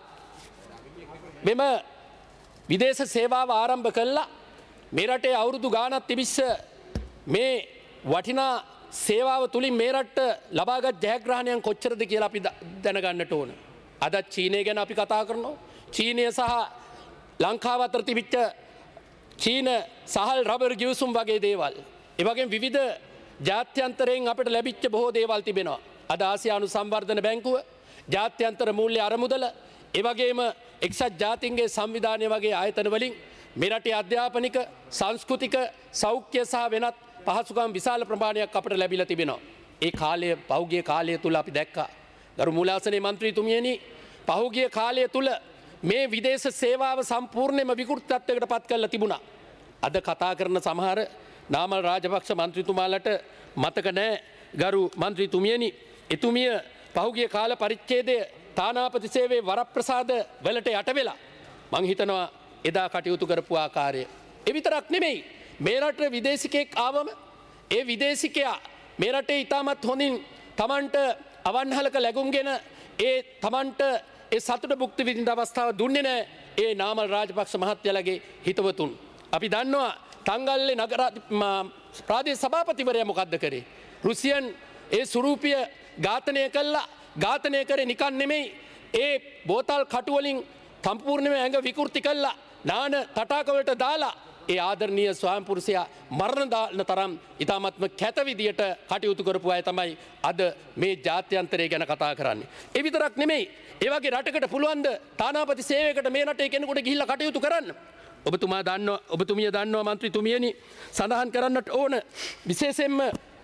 මෙම විදේශ සේවාව ආරම්භ කළා මේ රටේ අවුරුදු ගාණක් තිබිස්ස මේ වටිනා සේවාව තුලින් මේ රට ලබාගත් ජයග්‍රහණයන් කොච්චරද කියලා අපි දැනගන්නට ඕන. අද චීනය ගැන අපි කතා කරනවා. චීනය සහ ලංකාව අතර තිබිච්ච චීන සහල් රබර් ගිවිසුම් වගේ දේවල්. ඒ වගේම විවිධ ජාත්‍යන්තරයෙන් අපිට ලැබිච්ච බොහෝ දේවල් තිබෙනවා. අද ආසියානු සංවර්ධන බැංකුව, ජාත්‍යන්තර මූල්‍ය අරමුදල, ඒ වගේම එක්සත් ජාතීන්ගේ සංවිධානය වගේ ආයතන වලින් මේ රටේ අධ්‍යාපනික, සංස්කෘතික, සෞඛ්‍ය සහ වෙනත් පහසුකම් විශාල ප්‍රමාණයක් අපට ලැබිලා තිබෙනවා. ඒ කාලය පහුගිය කාලය තුල අපි දැක්කා. ගරු මූලාසනයේ මන්ත්‍රීතුමියනි පහුගිය කාලය තුල මේ විදේශ සේවාව සම්පූර්ණයෙන්ම විකෘති තත්ත්වයකට පත් කරලා තිබුණා. අද කතා කරන සමහර නාමල් රාජපක්ෂ මන්ත්‍රීතුමාලට මතක නැහැ ගරු මන්ත්‍රීතුමියනි එතුමිය පහුගිය කාල පරිච්ඡේදයේ තානාපති සේවයේ වරප්‍රසාද වලට යට වෙලා මං හිතනවා එදා කටයුතු කරපු ආකාරය. ඒ විතරක් නෙමෙයි මේ රටේ විදේශිකෙක් ආවම ඒ විදේශිකයා මේ රටේ ඉතාමත් හොඳින් Tamanට අවන්හලක ලැබුම්ගෙන ඒ තමන්ට ඒ සතුට භුක්ති විඳින අවස්ථාව දුන්නේ නැහැ ඒ නාමල් රාජපක්ෂ මහත්තයාලගේ හිතවතුන්. අපි දන්නවා තංගල්ලේ නගර ප්‍රාදේශ සභාපතිවරයා මොකද්ද කරේ? රුසියන් ඒ ස්වරූපීය ඝාතනය කළා. ඝාතනය කරේ නිකන් නෙමෙයි ඒ බෝතල් කටු වලින් සම්පූර්ණයෙන්ම ඇඟ විකෘති කළා. නාන තටාකවලට දාලා ඒ ආදරණීය ස්වාමිපුරුෂයා මරණ දාන තරම් ඊ타මත්ම කැත විදියට කටයුතු කරපු අය තමයි අද මේ ජාත්‍යන්තරය ගැන කතා කරන්නේ. ඒ විතරක් නෙමෙයි ඒ වගේ රටකට පුළුවන් ද තානාපති සේවයකට මේ රටේ කෙනෙකුට ගිහිල්ලා කටයුතු කරන්න. ඔබතුමා දන්නවා ඔබතුමිය දන්නවා මන්ත්‍රීතුමියනි සඳහන් කරන්නට ඕන විශේෂයෙන්ම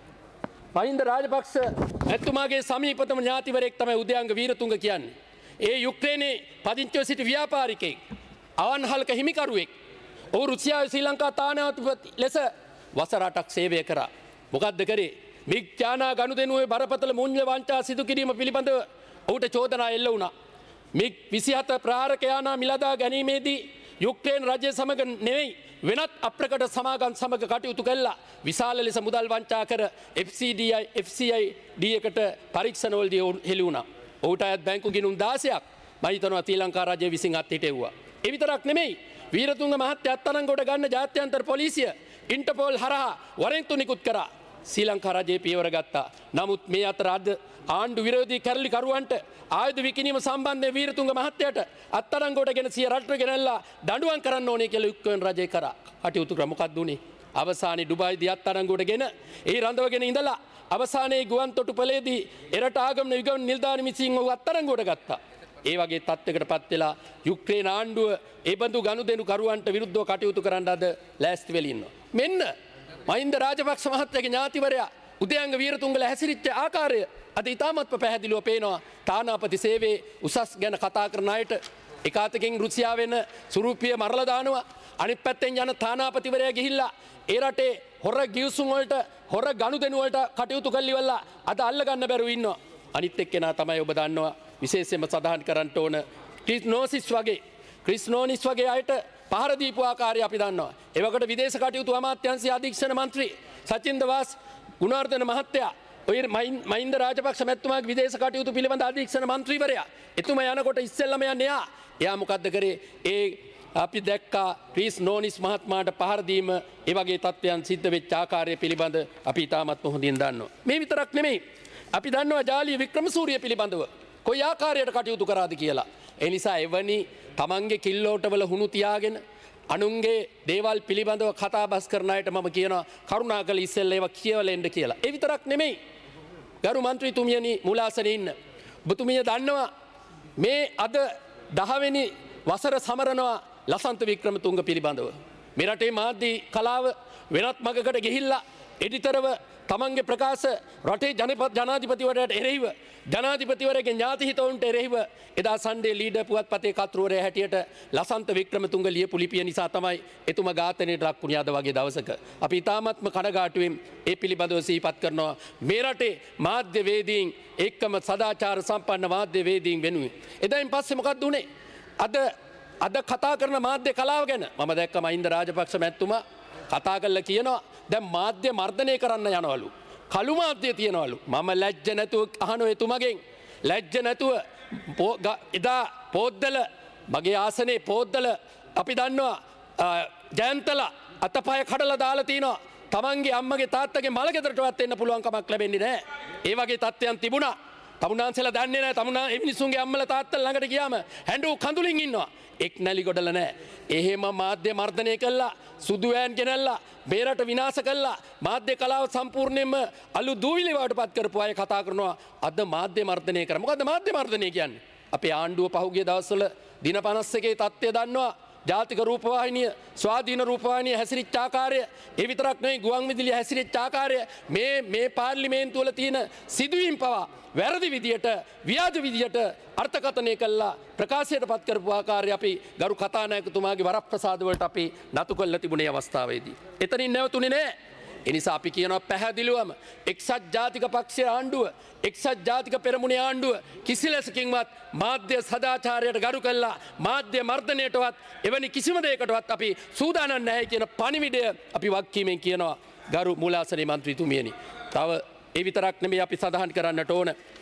මහින්ද රාජපක්ෂ ඇතුමාගේ සමීපතම ඥාතිවරයෙක් තමයි උදයංග වීරතුංග කියන්නේ. ඒ යුක්රේනයේ පදිංචිව සිටි ව්‍යාපාරිකයෙක් අවන්හල්ක හිමිකරුවෙක්. ඔහු රුසියාවේ ශ්‍රී ලංකා තානාපති ලෙස වසර අටක් සේවය කරා. මොකද්ද කරේ? මිග් යානා ගනුදෙනුවේ බරපතල මූල්‍ය වංචා සිදු කිරීම පිළිබඳව ඔහුට චෝදනා එල්ල වුණා. මිග් විසිහත ප්‍රහාරක යානා මිලදා ගැනීමේදී යුක්රේන රජය සමග නෙවෙයි වෙනත් අප්‍රකට සමාගම් සමග කටයුතු කළා. විශාල ලෙස මුදල් වංචා කර එෆ් සී ඩී ආයි එෆ් සී ආයි ඩී එකට පරීක්ෂණවලදී හෙළි වුණා. ඔහුට අයත් බැංකු ගිණුම් දාසයක් මම හිතනවා ශ්‍රී ලංකා රජය විසින් අත්හිටෙව්වා. ඒ විතරක් නෙමෙයි වීරතුංග මහත්තයා අත්අඩංගුවට ගන්න ජාත්‍යන්තර පොලිසිය ඉන්ටර්පෝල් හරහා වරෙන්තු නිකුත් කරා. ශ්‍රී ලංකා රජයේ පියවර ගත්තා. නමුත් මේ අතර අද ආණ්ඩු විරෝධී කැරලිකරුවන්ට ආයුධ විකිණීම සම්බන්ධයෙන් වීරතුංග මහත්තයාට අත්අඩංගුවට ගෙන සිය රටට ගෙනල්ලා දඬුවම් කරන්න ඕනේ කියලා යුක්රේන රජය කරා. කටයුතු කර මොකක්ද උනේ? අවසානයේ ඩුබායිදී අත්අඩංගුවට ගෙන ඒ රඳවගෙන ඉඳලා අවසානයේ ගුවන් තොටුපළේදී එරට ආගමන විගමන නිලධාරි මිසින් ඔහු අත්අඩංගුවට ගත්තා. ඒ වගේ තත්ත්වයකට පත් වෙලා යුක්‍රේන ආණ්ඩුව ඒ බඳු ගනුදෙනු කරුවන්ට විරුද්ධව කටයුතු කරන්න අද ලෑස්ති වෙලා ඉන්නවා. මෙන්න මහින්ද රාජපක්ෂ මහත්තයාගේ ඥාතිවරයා උදයංග වීරතුංගල හැසිරිච්ච ආකාරය අද ඉතාමත්ම පැහැදිලිව පේනවා. තානාපති සේවයේ උසස් ගැන කතා කරන අයට එකාතකින් රුසියාවෙන ස්වරූපීය මරලා දානවා. අනිත් පැත්තෙන් යන තානාපතිවරයා ගිහිල්ලා ඒ රටේ හොර ගිවිසුම් වලට හොර ගනුදෙනු වලට කටයුතු කළිවලා අද අල්ල ගන්න බැරුව ඉන්නවා. අනිත් එක්කෙනා තමයි ඔබ දන්නවා විශේෂයෙන්ම සඳහන් කරන්න ඕන ක්‍රිස් නෝසිස් වගේ ක්‍රිස් නෝනිස් වගේ අයට පහර දීපු ආකාරය අපි දන්නවා. එවකට විදේශ කටයුතු අමාත්‍යාංශයේ අධීක්ෂණ මන්ත්‍රී සචින්ද වාස් ගුණවර්ධන මහත්තයා ඔය මහින්ද රාජපක්ෂ මැතිතුමාගේ විදේශ කටයුතු පිළිබඳ අධීක්ෂණ මන්ත්‍රීවරයා එතුමා යනකොට ඉස්සෙල්ලම යන්නේ එයා. එයා මොකද්ද කරේ? ඒ අපි දැක්කා ක්‍රිස් නෝනිස් මහත්මයාට පහර දීම ඒ වගේ තත්ත්වයන් සිද්ධ වෙච්ච ආකාරය පිළිබඳ අපි ඉතාමත් හොඳින් දන්නවා. මේ විතරක් නෙමෙයි අපි දන්නවා ජාලිය වික්‍රමසූරිය පිළිබඳව කොයි ආකාරයට කටයුතු කරාද කියලා. ඒ නිසා එවැනි තමන්ගේ කිල්ලෝටවල හුණු තියාගෙන අනුන්ගේ දේවල් පිළිබඳව කතා බස් කරන අයට මම කියනවා කරුණාකර ඉස්සෙල්ලා ඒවා කියවලා එන්න කියලා. ඒ විතරක් නෙමෙයි ගරු මන්ත්‍රීතුමියනි මුලාසනේ ඉන්න ඔබතුමිය දන්නවා මේ අද දහ වෙනි වසර සමරනවා ලසන්ත වික්‍රමතුංග පිළිබඳව. මේ රටේ මාධ්‍ය කලාව වෙනත් මගකට ගිහිල්ලා එඩිතරව තමන්ගේ ප්‍රකාශ රටේ ජනාධිපතිවරයාට එරෙහිව ජනාධිපතිවරයාගේ ඥාති හිතවුන්ට එරෙහිව එදා සන්ඩේ ලීඩර් පුවත්පතේ කතුවරයා හැටියට ලසන්ත වික්‍රමතුංග ලියපු ලිපිය නිසා තමයි එතුමා ඝාතනයට ලක් වුණේ අද වගේ දවසක. අපි ඉතාමත්ම කනගාටුවෙන් ඒ පිළිබඳව සිහිපත් කරනවා මේ රටේ මාධ්‍යවේදීන් එක්කම සදාචාර සම්පන්න මාධ්‍යවේදීන් වෙනුවෙන්. එදායින් පස්සේ මොකක්ද උනේ? අද අද කතා කරන මාධ්‍ය කලාව ගැන මම දැක්ක මහින්ද රාජපක්ෂ මැතිතුමා කතා කරලා කියනවා දැන් මාධ්‍ය මර්ධනය කරන්න යනවලු. කළු මාධ්‍ය තියනවලු. මම ලැජ්ජ නැතුව අහනවා එතුමගෙන්. ලැජ්ජ නැතුව එදා පොද්දල මගේ ආසනේ පොද්දල අපි දන්නවා ජයන්තලා අතපය කඩලා දාලා තිනවා. තමන්ගේ අම්මගේ තාත්තගේ මල ගෙදරටවත් එන්න පුළුවන් කමක් ලැබෙන්නේ නැහැ. ඒ වගේ තත්ත්වයන් තිබුණා. තමුන්නාන්සලා දන්නේ නැහැ. තමුන්නා ඒ මිනිසුන්ගේ අම්මලා තාත්තලා ළඟට ගියාම හැඬු කඳුලින් ඉන්නවා. එක් නැලි ගොඩල නැහැ. එහෙම මාධ්‍ය මර්ධනය කළා. සුදු ඈන් ගෙනල්ලා මේ රට විනාශ කළා. මාධ්‍ය කලාව සම්පූර්ණයෙන්ම අලු දූවිලි වලට පත් කරපු අය කතා කරනවා අද මාධ්‍ය මර්ධනය කර. මොකද්ද මාධ්‍ය මර්ධනය කියන්නේ? අපේ ආණ්ඩුව පහුගිය දවස්වල දින පනස් එකේ තත්ත්වය දන්නවා. ජාතික රූපවාහිනිය ස්වාධීන රූපවාහිනිය හැසිරිච්ච ආකාරය ඒ විතරක් නෙවෙයි ගුවන් විදුලිය හැසිරිච්ච ආකාරය මේ මේ පාර්ලිමේන්තුව වල තියෙන සිදුවීම් පවා වැරදි විදියට ව්‍යාජ විදියට අර්ථකථනය කළා ප්‍රකාශයට පත් කරපු ආකාරය අපි ගරු කතානායකතුමාගේ වරප්‍රසාද වලට අපි නතු කළ තිබුණේ අවස්ථාවේදී. එතනින් නැවතුනේ නැහැ. ඒ නිසා අපි කියනවා පැහැදිලිවම එක්සත් ජාතික පක්ෂයේ ආණ්ඩුව එක්සත් ජාතික පෙරමුණේ ආණ්ඩුව කිසිලෙසකින්වත් මාධ්‍ය සදාචාරයට ගරු කළා මාධ්‍ය මර්ධනයටවත් එවැනි කිසිම දෙයකටවත් අපි සූදානම් නැහැ කියන පණිවිඩය අපි වගකීමෙන් කියනවා ගරු මූලාසනයේ මන්ත්‍රීතුමියනි. තව ඒ විතරක් නෙමෙයි අපි සඳහන් කරන්නට ඕන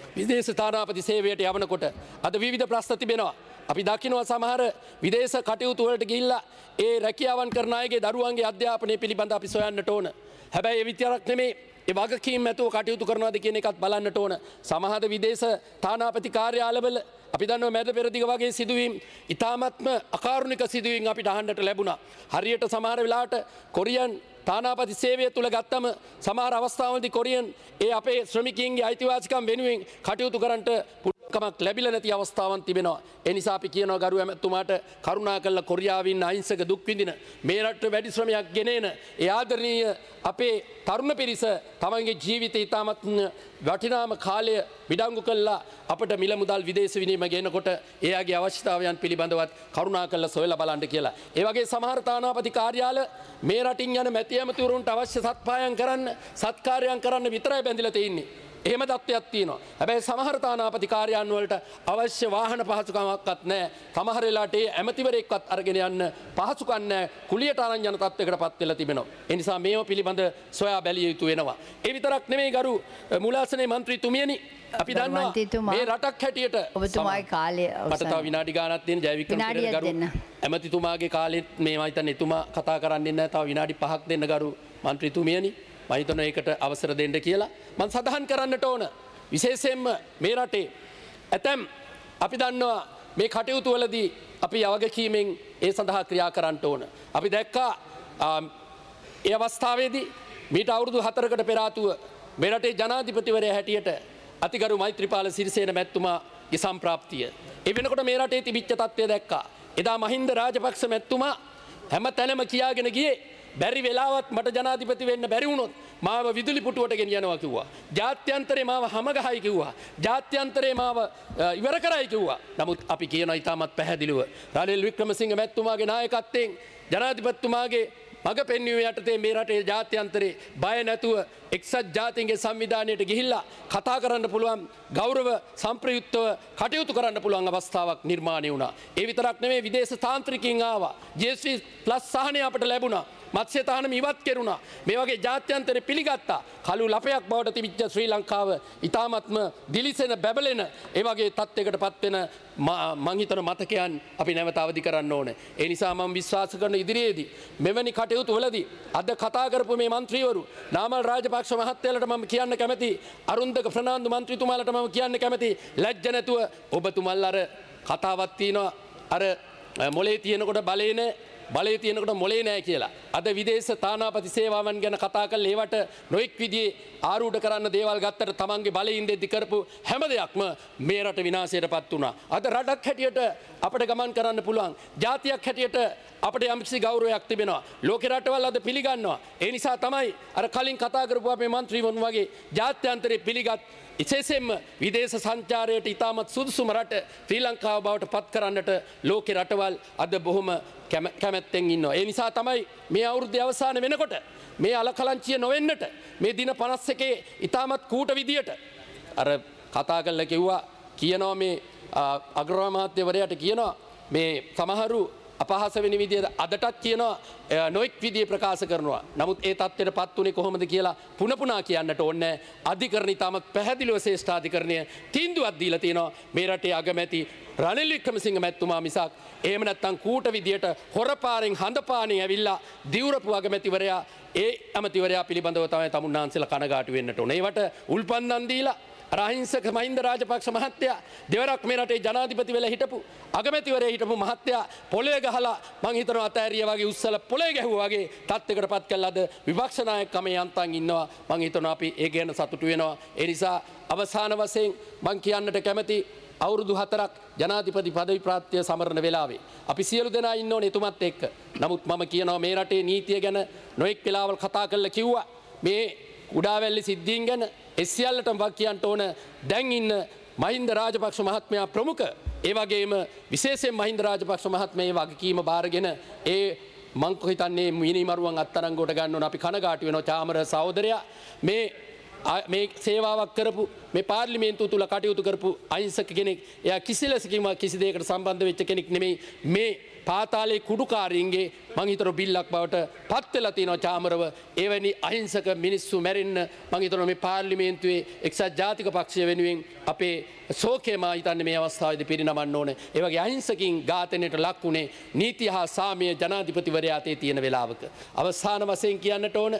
විදේශ තානාපති සේවයට යවනකොට අද විවිධ ප්‍රශ්න තිබෙනවා. අපි දකිනවා සමහර විදේශ කටයුතු වලට ගිහිල්ලා ඒ රැකියාවන් කරන අයගේ දරුවන්ගේ අධ්‍යාපනය පිළිබඳ අපි සොයන්නට ඕන. හැබැයි ඒ විතරක් නෙමෙයි ඒ වගකීම් ඇතුව කටයුතු කරනවාද කියන එකත් බලන්නට ඕන. සමහර විදේශ තානාපති කාර්යාලවල අපි දන්නවා මැද පෙරදිග වගේ සිදුවීම් ඉතාමත්ම අකාරුණික සිදුවීම් අපිට අහන්නට ලැබුණා. හරියට සමහර වෙලාවට කොරියන් තානාපති සේවය තුළ ගත්තම සමහර අවස්ථාවලදී කොරියන් ඒ අපේ ශ්‍රමිකයන්ගේ අයිතිවාසිකම් වෙනුවෙන් කටයුතු කරන්නට පුළුවන්කමක් ලැබිලා නැති අවස්ථාවන් තිබෙනවා. ඒ නිසා අපි කියනවා ගරු ඇමතුමාට කරුණා කරලා කොරියාවින් අහිංසක දුක් විඳින මේ රටට වැඩි ශ්‍රමයක් ගෙනෙන ඒ ආදරණීය අපේ තරුණ පිරිස තමන්ගේ ජීවිතය ඉතාමත් වටිනාම කාලය විඩංගු කළා අපට මිල මුදල් විදේශ විනිමය ගෙනකොට එයාගේ අවශ්‍යතාවයන් පිළිබඳවත් කරුණා කරලා සොයලා බලන්න කියලා. ඒ වගේ සමහර තානාපති කාර්යාල මේ රටින් යන මැති ඇමතිවරුන්ට අවශ්‍ය සත්පායන් කරන්න සත්කාරයන් කරන්න විතරයි බැඳිලා තියෙන්නේ. එහෙම තත්ත්වයක් තියෙනවා. හැබැයි සමහර තානාපති කාර්යාලන් වලට අවශ්‍ය වාහන පහසුකමක්වත් නැහැ. සමහර වෙලාවට ඒ ඇමතිවරයෙක්වත් අරගෙන යන්න පහසුකම් නැහැ. කුලියට අරන් යන තත්ත්වයකටපත් වෙලා තිබෙනවා. ඒ නිසා මේව පිළිබඳ සොයා බැලිය යුතු වෙනවා. ඒ විතරක් නෙමෙයි ගරු මුලාසනේ මන්ත්‍රීතුමියනි අපි දන්නවා මේ රටක් හැටියට ඔබතුමාගේ කාලය මට තව විනාඩි ගානක් තියෙන ජය වික්‍රමසිංහ ගරු ඇමතිතුමාගේ කාලෙත් මේ මම හිතන්නේ එතුමා කතා කරන්නේ නැහැ. තව විනාඩි පහක් දෙන්න ගරු මන්ත්‍රීතුමියනි. මම හිතනවා ඒකට අවසර දෙන්න කියලා. මම සඳහන් කරන්නට ඕන විශේෂයෙන්ම මේ රටේ ඇතැම් අපි දන්නවා මේ කටයුතු වලදී අපි අවගකීමෙන් ඒ සඳහා ක්‍රියා කරන්න ඕන. අපි දැක්කා ඒ අවස්ථාවේදී මීට අවුරුදු හතරකට පෙර ආතුව මේ රටේ ජනාධිපතිවරයා හැටියට අතිගරු මෛත්‍රීපාල සිරිසේන මැතිතුමාගේ සම්ප්‍රාප්තිය. ඒ වෙනකොට මේ රටේ තිබිච්ච තත්ත්වය දැක්කා. එදා මහින්ද රාජපක්ෂ මැතිතුමා හැම තැනම කියාගෙන ගියේ බැරි වෙලාවත් මට ජනාධිපති වෙන්න බැරි වුණොත් මාව විදුලි පුටුවට ගෙනියනවා කිව්වා. ජාත්‍යන්තරේ මාව හැමගහයි කිව්වා. ජාත්‍යන්තරේ මාව ඉවර කරයි කිව්වා. නමුත් අපි කියනවා ඊටමත් පැහැදිලිව රනිල් වික්‍රමසිංහ මැතිතුමාගේ නායකත්වයෙන් ජනාධිපතිතුමාගේ මඟ පෙන්වීම යටතේ මේ රටේ ජාත්‍යන්තරේ බය නැතුව එක්සත් ජාතීන්ගේ සංවිධානයට ගිහිල්ලා කතා කරන්න පුළුවන් ගෞරව සම්ප්‍රයුක්තව කටයුතු කරන්න පුළුවන් අවස්ථාවක් නිර්මාණය වුණා. ඒ විතරක් නෙමෙයි විදේශ තාන්ත්‍රිකයින් ආවා. ජී එස් වී ප්ලස් සහනය අපට ලැබුණා. මත්ස්‍ය තාහනම ඉවත් කෙරුණා. මේ වගේ ජාත්‍යන්තරේ පිළිගත්තා. කළු ලපයක් බවට තිබිච්ච ශ්‍රී ලංකාව ඊ타ත්ම දිලිසෙන බැබලෙන ඒ වගේ තත්යකටපත් වෙන මං හිතන මතකයන් අපි නැවත අවදි කරන්න ඕනේ. ඒ නිසා මම විශ්වාස කරන ඉදිරියේදී මෙවැනි කටයුතු වලදී අද කතා කරපු මේ മന്ത്രിවරු නාමල් රාජපක්ෂ මහත්තයාලට මම කියන්න කැමති අරුන්දක ප්‍රනාන්දු മന്ത്രിතුමාලට මම කියන්න කැමති ලැජ්ජ නැතුව ඔබතුමල් අර කතාවක් තියෙනවා අර මොලේ තියෙනකොට බලේ නැහැ බලය තියෙනකොට මොලේ නැහැ කියලා. අද විදේශ තානාපති සේවාවන් ගැන කතා කරලා ඒවට නොඑක් විදිහේ ආරූඪ කරන්න දේවල් ගත්තට තමන්ගේ බලයෙන් දෙද්දි කරපු හැම දෙයක්ම මේ රට විනාශයටපත් වුණා. අද රටක් හැටියට අපිට ගමන් කරන්න පුළුවන්. ජාතියක් හැටියට අපිට යම්කිසි ගෞරවයක් තිබෙනවා. ලෝකේ රටවල් අද පිළිගන්නවා. ඒ නිසා තමයි අර කලින් කතා කරපු අපේ മന്ത്രിවරුන් වගේ ජාත්‍යන්තරේ පිළිගත් විශේෂයෙන්ම විදේශ සංචාරයට ඉතාමත් සුදුසුම රට ශ්‍රී ලංකාව බවට පත් කරන්නට ලෝකේ රටවල් අද බොහොම කැමැත්තෙන් ඉන්නවා. ඒ නිසා තමයි මේ අවුරුද්දේ අවසාන වෙනකොට මේ අලකලංචිය නොවෙන්නට මේ දින පනස් එකේ ඉතාමත් කූට විදියට අර කතා කරලා කිව්වා කියනවා මේ අග්‍රාමාත්‍යවරයාට කියනවා මේ සමහරු අපහාස වෙන විදියට අදටත් කියනවා නොඑක් විදිහේ ප්‍රකාශ කරනවා. නමුත් ඒ தත්ත්වයටපත් උනේ කොහොමද කියලා පුන පුනා කියන්නට ඕනේ. අධිකරණය තාමත් පැහැදිලිව ශ්‍රේෂ්ඨාධිකරණය තීන්දුවක් දීලා තියෙනවා මේ රටේ අගමැති රනිල් වික්‍රමසිංහ මැතිතුමා මිසක් එහෙම නැත්නම් කූට විදියට හොරපාරෙන් හඳපාණේ ඇවිල්ලා දිවුරපු අගමැතිවරයා ඒ අමතිවරයා පිළිබඳව තමයි තමුන්නාන්සලා කනගාටු වෙන්නට ඕනේ. ඒවට උල්පන්දම් දීලා අහිංසක මහින්ද රාජපක්ෂ මහත්තයා දෙවරක් මේ රටේ ජනාධිපති වෙලා හිටපු අගමැතිවරයා හිටපු මහත්තයා පොළේ ගහලා මං හිතනවා අතෑරියා වගේ උස්සලා පොළේ ගැහුවා වගේ තත්යකටපත් කළාද විපක්ෂ නායකකමේ යන්තම් ඉන්නවා. මං හිතනවා අපි ඒ ගැන සතුටු වෙනවා. ඒ නිසා අවසාන වශයෙන් මං කියන්නට කැමති අවුරුදු හතරක් ජනාධිපති පදවි ප්‍රාප්තිය සමරන වෙලාවේ අපි සියලු දෙනා ඉන්න ඕනේ එතුමත් එක්ක. නමුත් මම කියනවා මේ රටේ නීතිය ගැන නොඑක් වෙලාවල් කතා කරලා කිව්වා මේ උඩාවැල්ලේ සිද්ධීන් ගැන ඒ සියල්ලටම වක් කියන්න ඕන දැන් ඉන්න මහින්ද රාජපක්ෂ මහත්මයා ප්‍රමුඛ ඒ වගේම විශේෂයෙන් මහින්ද රාජපක්ෂ මහත්මයා වගකීම බාරගෙන ඒ මං හිතන්නේ මිනිමරුවන් අත්අඩංගුවට ගන්න ඕන අපි කනගාටු වෙනවා චාමර සහෝදරයා මේ මේ සේවාවක් කරපු මේ පාර්ලිමේන්තුව තුල කටයුතු කරපු අහිංසක කෙනෙක් එයා කිසි ලෙසකින්ම කිසි දෙයකට සම්බන්ධ වෙච්ච කෙනෙක් නෙමෙයි මේ පාතාලේ කුඩුකාරීන්ගේ මං හිතනවා බිල්ලක් බවට පත් වෙලා තියෙනවා චාමරව. එවැනි අහිංසක මිනිස්සු මැරෙන්න මං හිතනවා මේ පාර්ලිමේන්තුවේ එක්සත් ජාතික පක්ෂය වෙනුවෙන් අපේ ශෝකය මා හිතන්නේ මේ අවස්ථාවේදී පිරිනමන්න ඕනේ. ඒ වගේ අහිංසකින් ඝාතනයට ලක් වුණේ නීති හා සාමය ජනාධිපතිවරයා අතේ තියෙන වෙලාවක. අවසාන වශයෙන් කියන්නට ඕන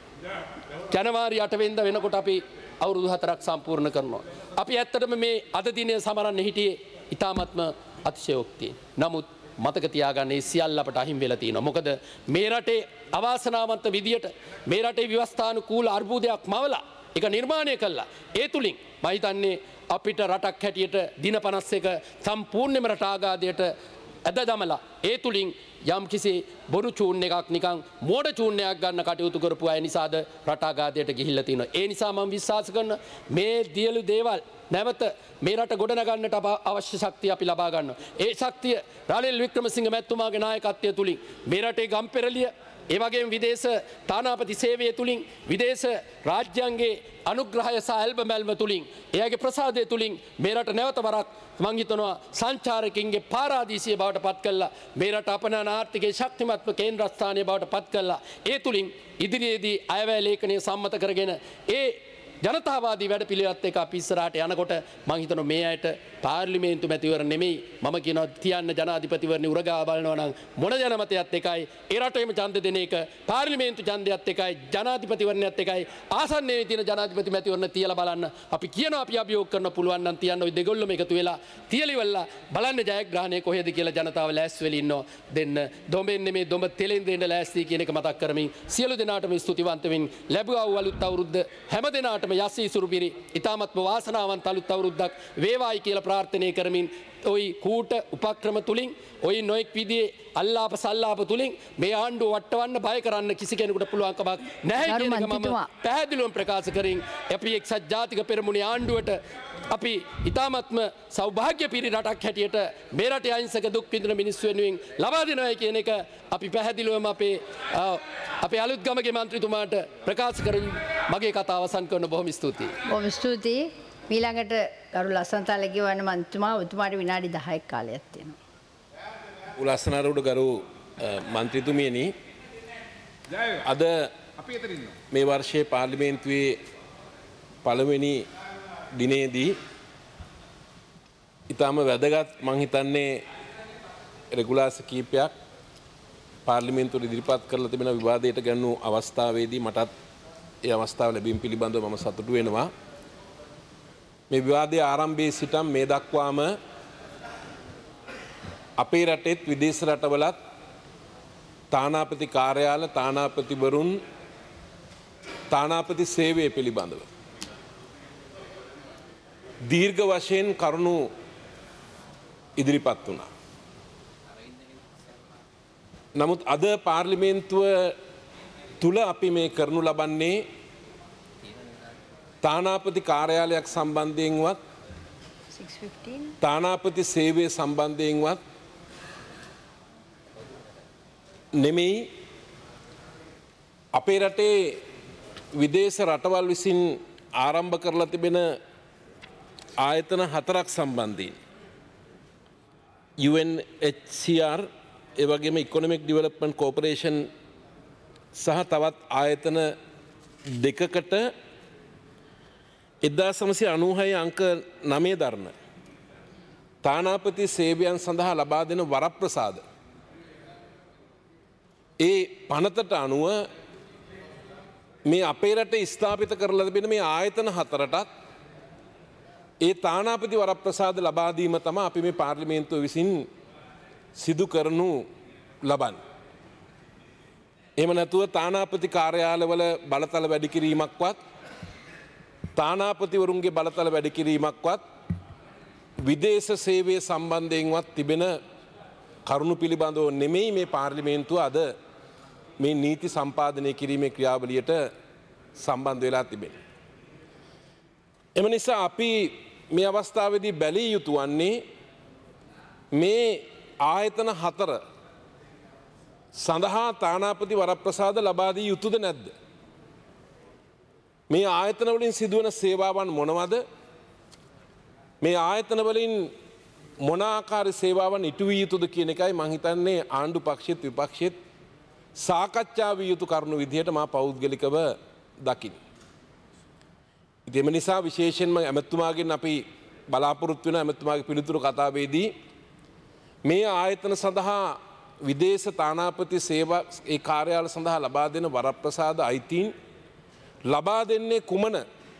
ජනවාරි අට වෙනිදා වෙනකොට අපි අවුරුදු හතරක් සම්පූර්ණ කරනවා. අපි ඇත්තටම මේ අද දිනේ සමරන්න හිටියේ ඊ타මත්ම අතිශයෝක්තියෙන්. නමුත් මතක තියාගන්න මේ සියල්ල අපට අහිමි වෙලා තියෙනවා. මොකද මේ රටේ අවාසනාවන්ත විදියට මේ රටේ ව්‍යවස්ථානුකූල අර්බුදයක් මවලා ඒක නිර්මාණය කළා. ඒ තුලින් මම හිතන්නේ අපිට රටක් හැටියට දින පනස් එක සම්පූර්ණයෙන්ම රට ආගාදයට ඇද දමලා ඒ තුලින් යම් කිසි බොරු චූන් එකක් නිකන් මෝඩ චූන්නයක් ගන්න කටයුතු කරපු අය නිසාද රට ආගාදයට ගිහිල්ලා තියෙනවා. ඒ නිසා මම විශ්වාස කරන මේ දියලු දේවල් නැවත මේ රට ගොඩනගන්නට අවශ්‍ය ශක්තිය අපි ලබා ගන්නවා. ඒ ශක්තිය රනිල් වික්‍රමසිංහ මැතිතුමාගේ නායකත්වය තුලින් මේ රටේ ගම්පෙරළිය ඒ වගේම විදේශ තානාපති සේවය තුලින් විදේශ රාජ්‍යයන්ගේ අනුග්‍රහය සහ ඇල්බමැල්ම තුලින් එයාගේ ප්‍රසාදය තුලින් මේ රට නැවත වරක් මං හිතනවා සංචාරකින්ගේ පාරාදීසිය බවට පත් කළා. මේ රට අපනන ආර්ථිකයේ ශක්තිමත්ම කේන්ද්‍රස්ථානය බවට පත් කළා. ඒ තුලින් ඉදිරියේදී අයවැය ලේඛනය සම්මත කරගෙන ඒ ජනතාවාදී වැඩ පිළිවෙලත් එක්ක අපි ඉස්සරහට යනකොට මං හිතනවා මේ අයට පාර්ලිමේන්තු මැතිවරණ නෙමෙයි මම කියනවා තියන්න ජනාධිපතිවරණි උරගා බලනවා නම් මොන ජනමතයත් එකයි ඒ රටේම ඡන්ද දෙන එක පාර්ලිමේන්තු ඡන්දයත් එකයි ජනාධිපතිවරණයත් එකයි ආසන්නයේ තියෙන ජනාධිපති මැතිවරණ තියලා බලන්න අපි කියනවා අපි අභියෝග කරන්න පුළුවන් නම් තියන්න ওই දෙගොල්ලම එකතු වෙලා තියලිවලා බලන්න ජයග්‍රහණය කොහෙද කියලා ජනතාව ලෑස්ති වෙලා ඉන්නවා දෙන්න දොඹෙන් නෙමෙයි දොඹ තෙලෙන් දෙන්න ලෑස්ති කියන එක මතක් කරමින් සියලු දෙනාටම ස්තුතිවන්ත වෙමින් ලැබුවා වූ අලුත් අවුරුද්ද හැම දෙනාටම යසී සුරුබිරි ඉතාමත්ම වාසනාවන්ත අලුත් අවුරුද්දක් වේවායි කියලා ප්‍රාර්ථනා කරමින් ওই කූට උපක්‍රම තුලින් ওই නොඑක් විදිහේ අල්ලාප සල්ලාප තුලින් මේ ආණ්ඩුව වටවන්න බය කරන්න කිසි කෙනෙකුට පුළුවන් කමක් නැහැ කියන එක මම පැහැදිලිවම ප්‍රකාශ කරමින් අපි එක්සත් ජාතික පෙරමුණේ ආණ්ඩුවට අපි ඉතාමත්ම සෞභාග්‍ය පිරි රටක් හැටියට මේ රටේ අහිංසක දුක් විඳින මිනිස්සු වෙනුවෙන් ලබා දෙනවා කියන එක අපි පැහැදිලිවම අපේ අපේ අලුත් ගමගේ මන්ත්‍රීතුමාට ප්‍රකාශ කරමින් මගේ කතාව අවසන් කරන බොහොම ස්තුතියි. බොහොම ස්තුතියි. ඊළඟට ගරු ලස්සනතාල කියවන මන්ත්‍රීතුමා ඔතුමාට විනාඩි දහයක් කාලයක් තියෙනවා. උලස්සනාරුඩ ගරු මන්ත්‍රීතුමියනි අද මේ වර්ෂයේ පාර්ලිමේන්තුවේ පළවෙනි දිනේදී ඊටම වැදගත් මං හිතන්නේ රෙගුලාසි කීපයක් පාර්ලිමේන්තුවේ ඉදිරිපත් කරලා තිබෙන විවාදයට ගන්නු අවස්ථාවේදී මටත් ඒ අවස්ථාව ලැබීම පිළිබඳව මම සතුටු වෙනවා. මේ විවාදයේ ආරම්භයේ සිටම මේ දක්වාම අපේ රටෙත් විදේශ රටවලත් තානාපති කාර්යාල තානාපතිවරුන් තානාපති සේවය පිළිබඳව දීර්ඝ වශයෙන් කරුණු ඉදිරිපත් වුණා. නමුත් අද පාර්ලිමේන්තුව තුල අපි මේ කරනු ලබන්නේ තානාපති කාර්යාලයක් සම්බන්ධයෙන්වත් තානාපති සේවය සම්බන්ධයෙන්වත් නෙමෙයි අපේ රටේ විදේශ රටවල් විසින් ආරම්භ කරලා තිබෙන ආයතන හතරක් සම්බන්ධයෙන් U N H C R ඒ වගේම ඉකොනොමික් ඩෙවලොප්මන්ට් කෝපරේෂන් සහ තවත් ආයතන දෙකකට එක්දාස් නවසිය අනූහය අංක නවය දරන තානාපති සේවයන් සඳහා ලබා දෙන වරප්‍රසාද ඒ පනතට අනුව මේ අපේ රටේ ස්ථාපිත කරලා තිබෙන මේ ආයතන හතරටත් ඒ තානාපති වරප්‍රසාද ලබා දීම තමයි අපි මේ පාර්ලිමේන්තුව විසින් සිදු කරනු ලබන්නේ. එහෙම නැතුව තානාපති කාර්යාලවල බලතල වැඩි කිරීමක්වත් තානාපතිවරුන්ගේ බලතල වැඩි කිරීමක්වත් විදේශ සේවය සම්බන්ධයෙන්වත් තිබෙන කරුණු පිළිබඳව නෙමෙයි මේ පාර්ලිමේන්තුව අද මේ නීති සම්පාදනය කිරීමේ ක්‍රියාවලියට සම්බන්ධ වෙලා තිබෙනවා. එම නිසා අපි මේ අවස්ථාවේදී බැලිය යුතු වන්නේ මේ ආයතන හතර සඳහා තානාපති වරප්‍රසාද ලබා දී යුතුද නැද්ද? මේ ආයතන වලින් සිදුවන සේවාවන් මොනවද? මේ ආයතන වලින් මොනාකාර සේවාවන් ඉටු විය යුතුද කියන එකයි මං හිතන්නේ ආණ්ඩු පක්ෂෙත් විපක්ෂෙත් සාකච්ඡා විය යුතු කරුණු විදිහට මා පෞද්ගලිකව දකින්න. ඉතින් ඒ නිසා විශේෂයෙන්ම ඇමතුමාගෙන් අපි බලාපොරොත්තු වෙන ඇමතුමාගේ පිළිතුරු කතාවේදී මේ ආයතන සඳහා විදේශ තානාපති සේවා ඒ කාර්යාල සඳහා ලබා දෙන වරප්‍රසාද අයිතීන් ලබා දෙන්නේ කුමන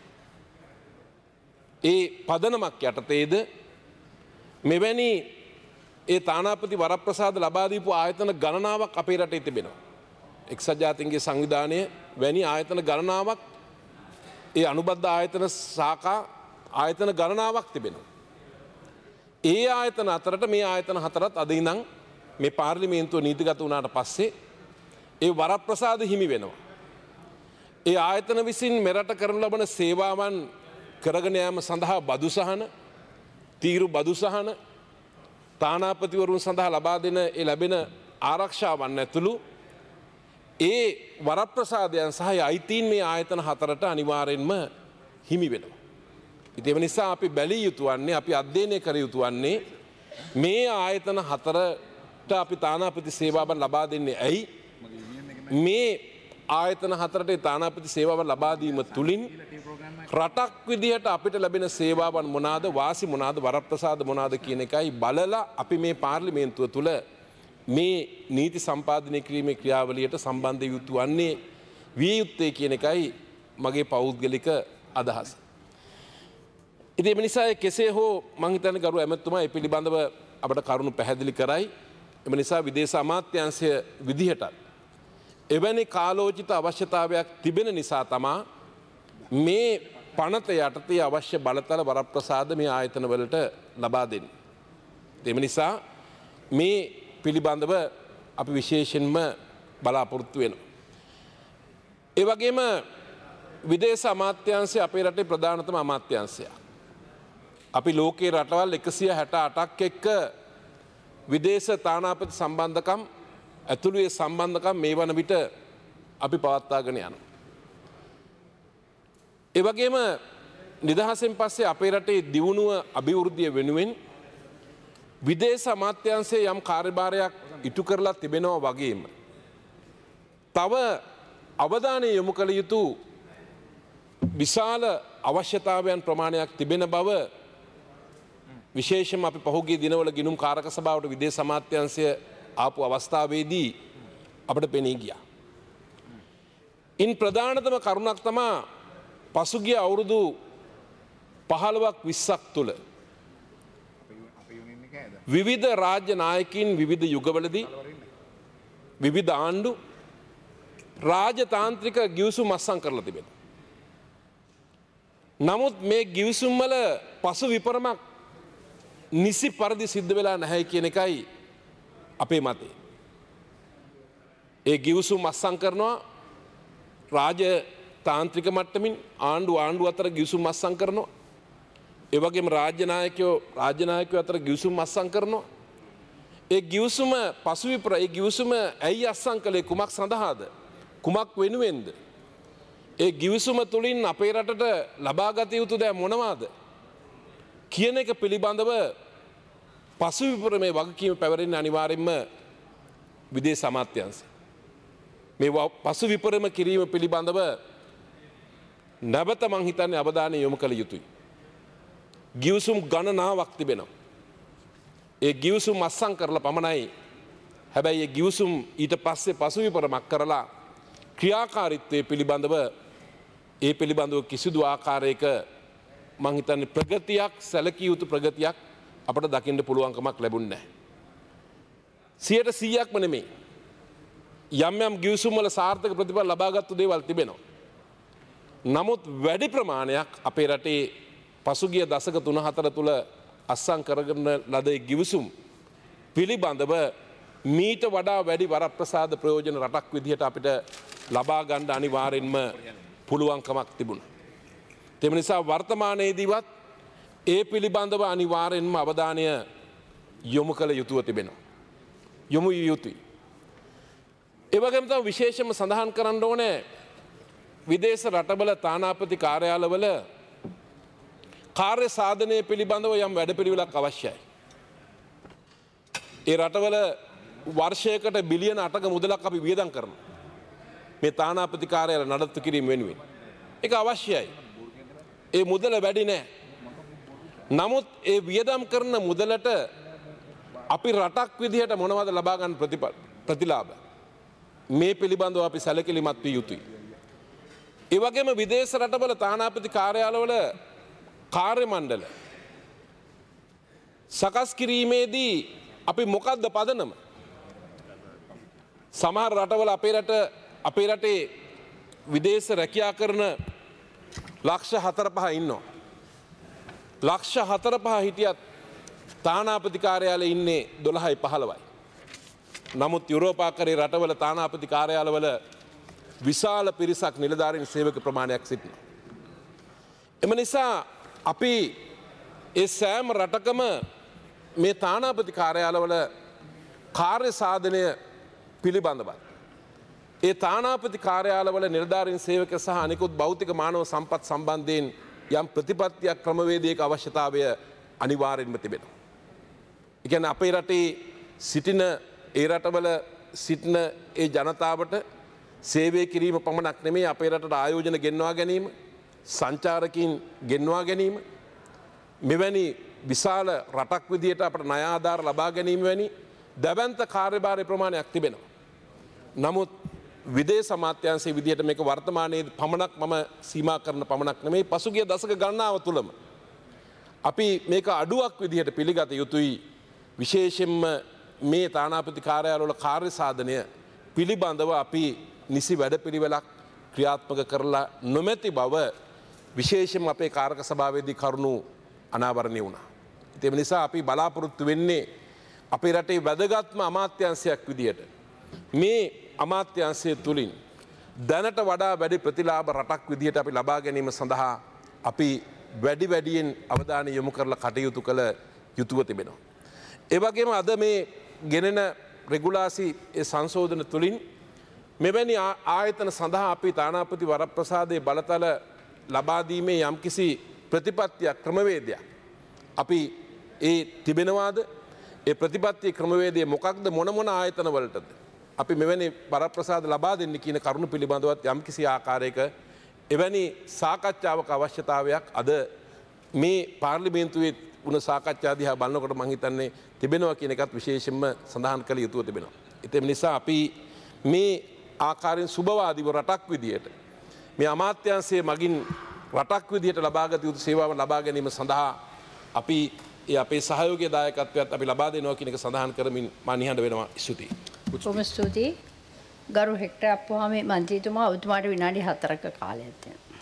ඒ පදනමක් යටතේද මෙවැනි ඒ තානාපති වරප්‍රසාද ලබා දීපු ආයතන ගණනාවක් අපේ රටේ තිබෙනවා. එක්සත් ජාතීන්ගේ සංවිධානය වැනි ආයතන ගණනාවක් ඒ අනුබද්ධ ආයතන ශාඛා ආයතන ගණනාවක් තිබෙනවා. ඒ ආයතන අතරට මේ ආයතන හතරත් අද ඉඳන් මේ පාර්ලිමේන්තුව නීතිගත වුණාට පස්සේ ඒ වරප්‍රසාද හිමි වෙනවා. ඒ ආයතන විසින් මෙරට කරනු ලබන සේවාවන් කරගෙන යාම සඳහා බදු සහන, තීරු බදු සහන, තානාපතිවරුන් සඳහා ලබා දෙන ඒ ලැබෙන ආරක්ෂාවන් ඇතුළු ඒ වරප්‍රසාදයන් සහ අයිතීන් මේ ආයතන හතරට අනිවාර්යෙන්ම හිමි වෙනවා. ඉතින් ඒ නිසා අපි බැලිය යුතු වන්නේ, අපි අධ්‍යයනය කර යුතු වන්නේ මේ ආයතන හතරට අපි තානාපති සේවාවන් ලබා දෙන්නේ ඇයි? මේ ආයතන හතරට තානාපති සේවාවන් ලබා දීම තුලින් රටක් විදිහට අපිට ලැබෙන සේවාවන් මොනවාද, වාසි මොනවාද, වරප්‍රසාද මොනවාද කියන එකයි බලලා අපි මේ පාර්ලිමේන්තුව තුල මේ නීති සම්පාදනය කිරීමේ ක්‍රියාවලියට සම්බන්ධ යුතු වන්නේ විය යුත්තේ කියන එකයි මගේ පෞද්ගලික අදහස. ඉතින් ඒ නිසා කෙසේ හෝ මං හිතන්නේ ගරු ඇමතුමා මේ පිළිබඳව අපට කරුණු පැහැදිලි කරයි. එම නිසා විදේශ අමාත්‍යාංශය විදිහට එවැනි කාලෝචිත අවශ්‍යතාවයක් තිබෙන නිසා තමා මේ පනත යටතේ අවශ්‍ය බලතල වරප්‍රසාද මේ ආයතන වලට ලබා දෙන්නේ. එම නිසා මේ පිළිබඳව අපි විශේෂයෙන්ම බලාපොරොත්තු වෙනවා. ඒ වගේම විදේශ අමාත්‍යාංශය අපේ රටේ ප්‍රධානතම අමාත්‍යාංශයක්. අපි ලෝකයේ රටවල් එකසිය හැට අටක් එක්ක විදේශ තානාපති සම්බන්ධකම් ඇතුළු ඒ සම්බන්ධකම් මේ වන විට අපි පවත්වාගෙන යනවා. ඒ වගේම නිදහසෙන් පස්සේ අපේ රටේ දියුණුව අභිවෘද්ධිය වෙනුවෙන් විදේශ අමාත්‍යාංශයේ යම් කාර්යභාරයක් ඉටු කරලා තිබෙනවා වගේම තව අවධානය යොමු කළ යුතු විශාල අවශ්‍යතාවයන් ප්‍රමාණයක් තිබෙන බව විශේෂයෙන්ම අපි පහුගිය දිනවල ගිණුම් කාරක සභාවට විදේශ අමාත්‍යාංශය ආපු අවස්ථාවේදී අපට පෙනී ගියා. ඉන් ප්‍රධානතම කරුණක් තමා පසුගිය අවුරුදු පහළොවක් විස්සක් තුළ විවිධ රාජ්‍ය නායකින් විවිධ යුගවලදී විවිධ ආණ්ඩු රාජතාන්ත්‍රික ගිවිසුම් අත්සන් කරලා තිබෙනවා. නමුත් මේ ගිවිසුම් වල පසු විපරමක් නිසි පරිදි සිද්ධ වෙලා නැහැ කියන එකයි අපේ මතය. ඒ ගිවිසුම් අත්සන් කරනවා රාජතාන්ත්‍රික මට්ටමින් ආණ්ඩු ආණ්ඩු අතර ගිවිසුම් අත්සන් කරනවා. ඒ වගේම රාජ්‍ය නායකයෝ රාජ්‍ය නායකයෝ අතර ගිවිසුම් අත්සන් කරනවා. ඒ ගිවිසුම පසු විපර ඒ ගිවිසුම ඇයි අත්සන් කළේ, කුමක් සඳහාද, කුමක් වෙනුවෙන්ද? ඒ ගිවිසුම තුලින් අපේ රටට ලබාගත යුතු දෑ මොනවාද කියන එක පිළිබඳව පසු විපරමේ වගකීම පැවරෙන්නේ අනිවාර්යෙන්ම විදේශ අමාත්‍යාංශය. මේ පසු විපරම කිරීම පිළිබඳව නැවත මං හිතන්නේ අවධානය යොමු කළ යුතුයි. ගිවිසුම් ගණනාවක් තිබෙනවා. ඒ ගිවිසුම් අත්සන් කරලා පමණයි. හැබැයි ඒ ගිවිසුම් ඊට පස්සේ පසු විපරමක් කරලා ක්‍රියාකාරීත්වයේ පිළිබඳව ඒ පිළිබඳව කිසිදු ආකාරයක මං හිතන්නේ ප්‍රගතියක්, සැලකිය යුතු ප්‍රගතියක් අපට දකින්න පුළුවන්කමක් ලැබුණේ නැහැ. සියයට සීයක්ම නෙමෙයි. යම් යම් ගිවිසුම් වල සාර්ථක ප්‍රතිඵල ලබාගත්තු දේවල් තිබෙනවා. නමුත් වැඩි ප්‍රමාණයක් අපේ රටේ පසුගිය දශක තුන හතර තුල අත්සන් කරගෙන ලද ගිවිසුම් පිළිබඳව මීට වඩා වැඩි වරප්‍රසාද ප්‍රයෝජන රටක් විදිහට අපිට ලබා ගන්න අනිවාර්යෙන්ම පුළුවන්කමක් තිබුණා. ඒ නිසා වර්තමානයේදීවත් ඒ පිළිබඳව අනිවාර්යෙන්ම අවධානය යොමු කළ යුතුව තිබෙනවා. යොමු යුතුයි. ඒ වගේම තමයි විශේෂයෙන්ම සඳහන් කරන්න ඕනේ විදේශ රටවල තානාපති කාර්යාලවල කාර්ය සාධනය පිළිබඳව යම් වැඩපිළිවෙලක් අවශ්‍යයි. ඒ රටවල වර්ෂයකට බිලියන අටක මුදලක් අපි වියදම් කරනවා. මේ තානාපති කාර්යාල නඩත්තු කිරීම වෙනුවෙන්. ඒක අවශ්‍යයි. ඒ මුදල වැඩි නෑ. නමුත් ඒ වියදම් කරන මුදලට අපි රටක් විදිහට මොනවද ලබා ගන්න ප්‍රතිලාභ? මේ පිළිබඳව අපි සැලකිලිමත් විය යුතුයි. ඒ වගේම විදේශ රටවල තානාපති කාර්යාලවල කාර්ය මණ්ඩල සකස් කිරීමේදී අපි මොකද්ද පදනම? සමහර රටවල අපේ රට අපේ රටේ විදේශ රැකියා කරන ලක්ෂ හතර පහ ඉන්නවා. ලක්ෂ හතර පහ හිටියත් තානාපති කාර්යාලයේ ඉන්නේ දොළහයි පහළොවයි. නමුත් යුරෝපාකරයේ රටවල තානාපති කාර්යාලවල විශාල පිරිසක් නිලධාරීන් සේවක ප්‍රමාණයක් සිටිනවා. එම නිසා අපි ඒ සෑම රටකම මේ තානාපති කාර්යාලවල කාර්ය සාධනය පිළිබඳවත් ඒ තානාපති කාර්යාලවල නිලධාරීන් සේවක සහ අනිකුත් භෞතික මානව සම්පත් සම්බන්ධයෙන් යම් ප්‍රතිපත්තියක් ක්‍රමවේදයක අවශ්‍යතාවය අනිවාර්යෙන්ම තිබෙනවා. ඒ කියන්නේ අපේ රටේ සිටින ඒ රටවල සිටින ඒ ජනතාවට සේවය කිරීම පමණක් නෙමෙයි අපේ රටට ආයෝජන ගෙන්වා ගැනීම, සංචාරකීන් ගෙන්වා ගැනීම, මෙවැනි විශාල රටක් විදියට අපට ණය ආධාර ලබා ගැනීම වැනි දැවැන්ත කාර්යභාරය ප්‍රමාණයක් තිබෙනවා. නමුත් විදේශ අමාත්‍යාංශයේ විදියට මේක වර්තමානයේ පමණක් මම සීමා කරන පමණක් නෙමෙයි පසුගිය දශක ගණනාව තුළම අපි මේක අඩුවක් විදිහට පිළිගත යුතුයි. විශේෂයෙන්ම මේ තානාපති කාර්යාලවල කාර්ය සාධනය පිළිබඳව අපි නිසි වැඩපිළිවෙලක් ක්‍රියාත්මක කරලා නොමැති බව විශේෂයෙන්ම අපේ කාරක සභාවේදී කරුණු අනාවරණය වුණා. ඒ නිසා අපි බලාපොරොත්තු වෙන්නේ අපේ රටේ වැදගත්ම අමාත්‍යාංශයක් විදියට මේ අමාත්‍යාංශය තුලින් දැනට වඩා වැඩි ප්‍රතිලාභ රටක් විදියට අපි ලබා ගැනීම සඳහා අපි වැඩි වැඩියෙන් අවධානය යොමු කරලා කටයුතු කළ යුතුව තිබෙනවා. ඒ වගේම අද මේ ගෙනෙන රෙගුලාසි ඒ සංශෝධන තුලින් මෙවැනි ආයතන සඳහා අපි තානාපති වරප්‍රසාදයේ බලතල ලබා දීමේ යම්කිසි ප්‍රතිපත්තියක් ක්‍රමවේදයක් අපි ඒ තිබෙනවාද? ඒ ප්‍රතිපත්ති ක්‍රමවේදය මොකක්ද? මොන මොන ආයතන වලටද අපි මෙවැනි වරප්‍රසාද ලබා දෙන්න කියන කරුණු පිළිබඳවත් යම්කිසි ආකාරයක එවැනි සාකච්ඡාවක අවශ්‍යතාවයක් අද මේ පාර්ලිමේන්තුවේ වුණ සාකච්ඡා දිහා බලනකොට මම හිතන්නේ තිබෙනවා කියන එකත් විශේෂයෙන්ම සඳහන් කළ යුතුව තිබෙනවා. ඒ නිසා අපි මේ ආකාරයෙන් සුබවාදීව රටක් විදියට මේ අමාත්‍යාංශයේ මගින් රටක් විදියට ලබාගත යුතු සේවාවන් ලබා ගැනීම සඳහා අපි ඒ අපේ සහයෝගය දායකත්වයක් අපි ලබා දෙනවා කියන එක සඳහන් කරමින් මා නිහඬ වෙනවා. ස්තුතියි. බොහොම ස්තුතියි. ගරු හෙක්ටර් අප්පුහාමි මන්ත්‍රීතුමා ඔබතුමාට විනාඩි හතරක කාලයක්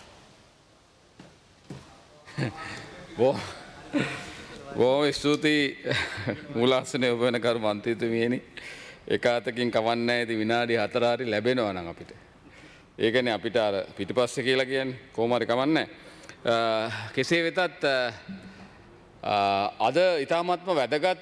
තියෙනවා. බොහොම ස්තුතියි මූලාසනයේ ඔබ වෙන කරු මන්ත්‍රීතුමියනි. එක අතකින් කවන්නේ ඉතින් විනාඩි හතර හරි ලැබෙනවා නම් අපිට. ඒකනේ අපිට අර පිටිපස්සේ කියලා කියන්නේ කොහොම හරි කවන්නේ. කෙසේ වෙතත් අද ඊ타මාත්ම වැදගත්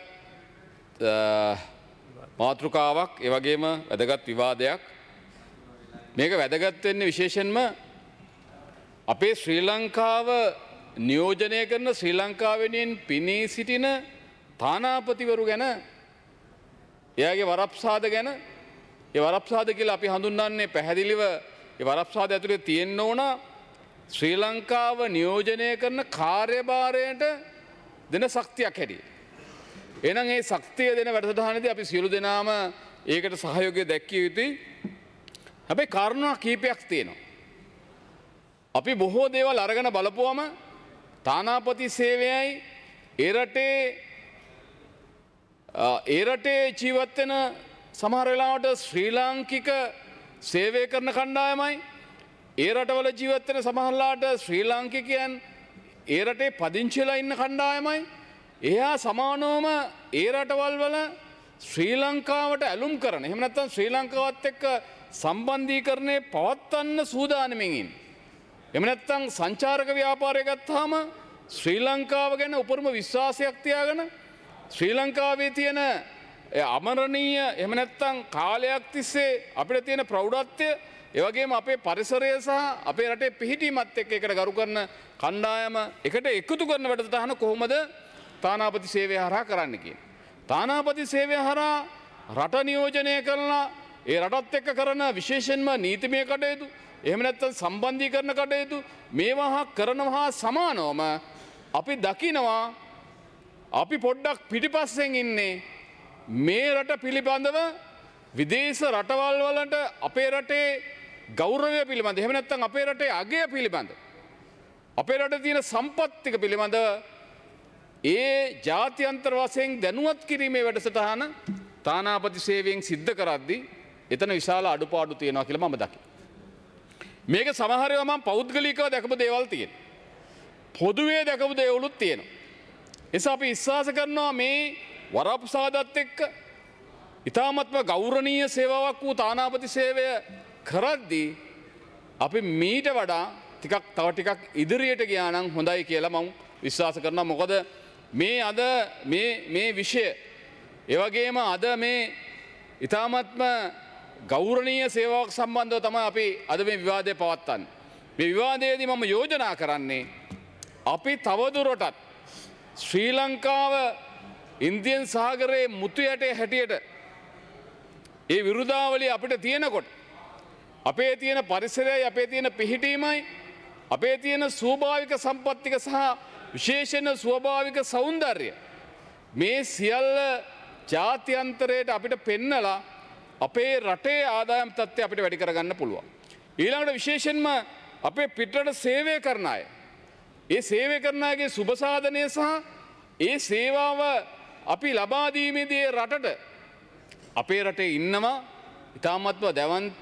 මාතෘකාවක් ඒ වගේම වැදගත් විවාදයක්. මේක වැදගත් වෙන්නේ විශේෂයෙන්ම අපේ ශ්‍රී ලංකාව නියෝජනය කරන ශ්‍රී ලංකාවෙනින් පිනී සිටින තානාපතිවරු ගැන එයාගේ වරප්‍රසාද ගැන ඒ වරප්‍රසාද කියලා අපි හඳුන්වන්නේ පැහැදිලිව ඒ වරප්‍රසාද ඇතුලේ තියෙන්න ඕන ශ්‍රී ලංකාව නියෝජනය කරන කාර්යභාරයට දෙන ශක්තියක් හැටියට. එහෙනම් මේ ශක්තිය දෙන වැඩසටහනේදී අපි සියලු දෙනාම ඒකට සහයෝගය දැක්විය යුතුයි. හැබැයි කාරණා කීපයක් තියෙනවා. අපි බොහෝ දේවල් අරගෙන බලපුවම තානාපති සේවයයි ඒ රටේ ඒ රටේ ජීවත් වෙන සමහර වෙලාවට ශ්‍රී ලාංකික සේවය කරන කණ්ඩායමයි ඒ රටවල ජීවත් වෙන සමහරලාට ශ්‍රී ලාංකිකයන් ඒ රටේ පදිංචිලා ඉන්න කණ්ඩායමයි එයා සමානවම ඒ රටවල් වල ශ්‍රී ලංකාවට ඇලුම් කරන එහෙම නැත්නම් ශ්‍රී ලංකාවත් එක්ක සම්බන්ධීකරණය පවත්වන්න සූදානමින් ඉන්නේ. එහෙම නැත්නම් සංචාරක ව්‍යාපාරය ගත්තාම ශ්‍රී ලංකාව ගැන උපරිම විශ්වාසයක් තියාගෙන ශ්‍රී ලංකාවේ තියෙන අමරණීය එහෙම නැත්නම් කාලයක් තිස්සේ අපිට තියෙන ප්‍රෞಢත්වය ඒ වගේම අපේ පරිසරය සහ අපේ රටේ පිහිටීමත් එක්ක එකට ගරු කරන කණ්ඩායම එකට එකතු කරන වැඩසටහන කොහොමද තානාපති සේවය හරහා කරන්න කියන්නේ. තානාපති සේවය හරහා රට නියෝජනය කරලා ඒ රටත් එක්ක කරන විශේෂයෙන්ම නීතිමය කටයුතු එහෙම නැත්නම් සම්බන්ධීකරණ කටයුතු මේවා කරනවා සමානවම අපි දකිනවා අපි පොඩ්ඩක් පිටිපස්සෙන් ඉන්නේ මේ රට පිළිබඳව විදේශ රටවල් වලට අපේ රටේ ගෞරවය පිළිබඳ එහෙම නැත්නම් අපේ රටේ අගය පිළිබඳ අපේ රටේ තියෙන සම්පත් ටික පිළිබඳව ඒ ජාත්‍යන්තර වශයෙන් දැනුවත් කිරීමේ වැඩසටහන තානාපති සේවයෙන් සිද්ධ කරද්දී එතන විශාල අඩුපාඩු තියෙනවා කියලා මම දකිනවා. මේක සමහර ඒවා මම පෞද්ගලිකව දැකපු දේවල් තියෙනවා. පොදුවේ දැකපු දේවලුත් තියෙනවා. එසා අපි විශ්වාස කරනවා මේ වරප්‍රසාදත් එක්ක ඉතාමත්ම ගෞරවනීය සේවාවක් වූ තානාපති සේවය කරද්දී අපි මීට වඩා ටිකක් තව ටිකක් ඉදිරියට ගියා නම් හොඳයි කියලා මම විශ්වාස කරනවා. මොකද මේ අද මේ මේ විෂය ඒ වගේම අද මේ ඉතාමත්ම ගෞරවනීය සේවාවක් සම්බන්ධව තමයි අපි අද මේ විවාදය පවත්වන්නේ. මේ විවාදයේදී මම යෝජනා කරන්නේ අපි තවදුරටත් ශ්‍රී ලංකාව ඉන්දියන් සාගරයේ මුතු යටේ හැටියට ඒ විරුදාවලිය අපිට තියෙනකොට අපේ තියෙන පරිසරයයි අපේ තියෙන පිහිටීමයි අපේ තියෙන ස්වභාවික සම්පත්තික සහ විශේෂණ ස්වභාවික සෞන්දර්ය මේ සියල්ල ජාත්‍යන්තරයට අපිට පෙන්නලා අපේ රටේ ආදායම් තත්ත්වය අපිට වැඩි කරගන්න පුළුවන්. ඊළඟට විශේෂයෙන්ම අපේ පිටරට සේවය කරන අය ඒ සේවය කරන අයගේ සුබසාධනය සහ ඒ සේවාව අපි ලබා දීමේදී රටට අපේ රටේ ඉන්නවා ඉතාමත්ම දැවන්ත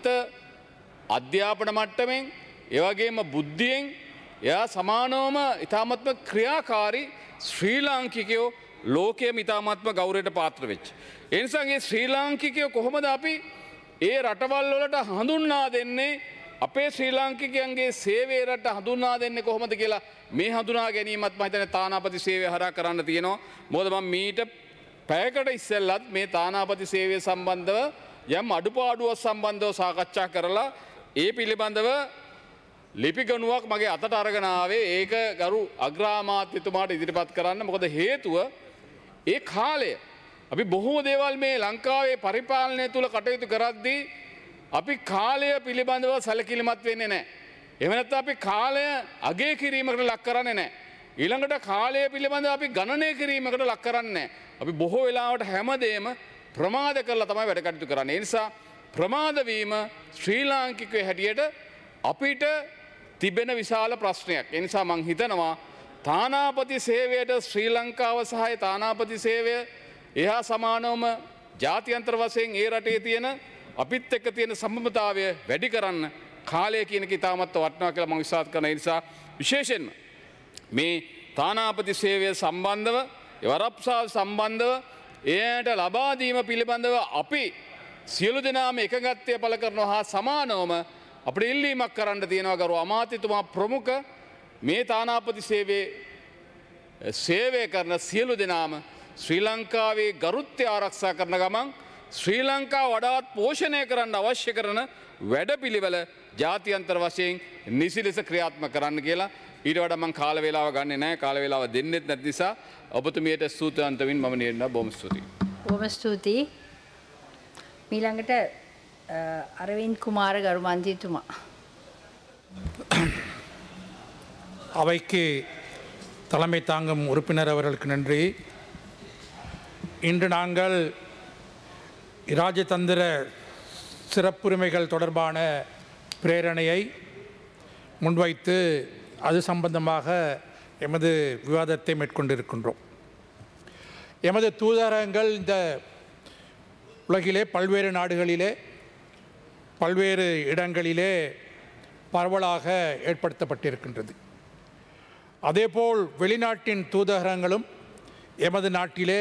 අධ්‍යාපන මට්ටමින් ඒ වගේම බුද්ධියෙන් එයා සමානවම ඉතාමත්ම ක්‍රියාකාරී ශ්‍රී ලාංකිකයෝ ලෝකයේම ඉතාමත්ම ගෞරවයට පාත්‍ර වෙච්ච. ඒ නිසා මේ ශ්‍රී ලාංකිකයෝ කොහොමද අපි ඒ රටවල් වලට හඳුන්වා දෙන්නේ අපේ ශ්‍රී ලාංකිකයන්ගේ සේවය රට හඳුන්වා දෙන්නේ කොහොමද කියලා මේ හඳුනා ගැනීමත් මම හිතන්නේ තානාපති සේවය හරහා කරන්න තියෙනවා. මොකද මම මීට පැයකට ඉස්සෙල්ලත් මේ තානාපති සේවය සම්බන්ධව යම් අඩුපාඩුවක් සම්බන්ධව සාකච්ඡා කරලා ඒ පිළිබඳව ලිපිගණුවක් මගේ අතට අරගෙන ආවේ. ඒක ගරු අග්‍රාමාත්‍යතුමාට ඉදිරිපත් කරන්න. මොකද හේතුව ඒ කාලය අපි බොහෝ දේවල් මේ ලංකාවේ පරිපාලනය තුල කටයුතු කරද්දී අපි කාලය පිළිබඳව සැලකිලිමත් වෙන්නේ නැහැ. එහෙම නැත්නම් අපි කාලය අගය කිරීමකට ලක් කරන්නේ නැහැ. ඊළඟට කාලය පිළිබඳව අපි ගණනය කිරීමකට ලක් කරන්නේ නැහැ. අපි බොහෝ වෙලාවට හැමදේම ප්‍රමාද කරලා තමයි වැඩ කටයුතු කරන්නේ. ඒ නිසා ප්‍රමාද වීම ශ්‍රී ලාංකිකයෝ හැටියට අපිට තිබෙන විශාල ප්‍රශ්නයක්. ඒ නිසා මම හිතනවා තානාපති සේවයට ශ්‍රී ලංකාව සහ තානාපති සේවය එහා සමානවම ජාත්‍යන්තර වශයෙන් ඒ රටේ තියෙන අපිත් එක්ක තියෙන සම්බන්ධතාවය වැඩි කරන්න කාලය කියන එක ඉතාමත් වටිනවා කියලා මම විශ්වාස කරනවා. ඒ නිසා විශේෂයෙන්ම මේ තානාපති සේවය සම්බන්ධව වරප්‍රසාද සම්බන්ධව එයට ලබා දීම පිළිබඳව අපි සියලු දෙනාම එකගත්වය පළ කරනවා හා සමානවම අපිට ඉල්ලීමක් කරන්න තියෙනවා ගරු අමාත්‍යතුමා ප්‍රමුඛ මේ තානාපති සේවයේ සේවය කරන සියලු දෙනාම ශ්‍රී ලංකාවේ ගරුත්වය ආරක්ෂා කරන ගමන් ශ්‍රී ලංකාව වඩාත් පෝෂණය කරන්න අවශ්‍ය කරන වැඩපිළිවෙල ජාත්‍යන්තර වශයෙන් නිසි ලෙස ක්‍රියාත්මක කරන්න කියලා ඊට වඩා මම කාල වේලාව ගන්නෙ නැහැ. කාල වේලාව දෙන්නෙත් නැති නිසා ඔබතුමියට ස්තුතිවන්ත වෙමින් මම නියනවා. බොහොම ස්තුතියි. බොහොම ස්තුතියි. ඊළඟට අරවින්ද් කුමාර ගරු මන්ත්‍රීතුமா. அவைக்கு தலைமை தாங்கும் உறுப்பினர் அவர்களுக்கு நன்றி. இன்று நாங்கள் இராஜதந்திர சிறப்புரிமைகள் தொடர்பான பிரேரணையை முன்வைத்து அது சம்பந்தமாக எமது விவாதத்தை மேற்கொண்டிருக்கின்றோம். எமது தூதரகங்கள் இந்த உலகிலே பல்வேறு நாடுகளிலே பல்வேறு இடங்களிலே பரவலாக ஏற்படுத்தப்பட்டிருக்கின்றது. அதேபோல் வெளிநாட்டின் தூதரகங்களும் எமது நாட்டிலே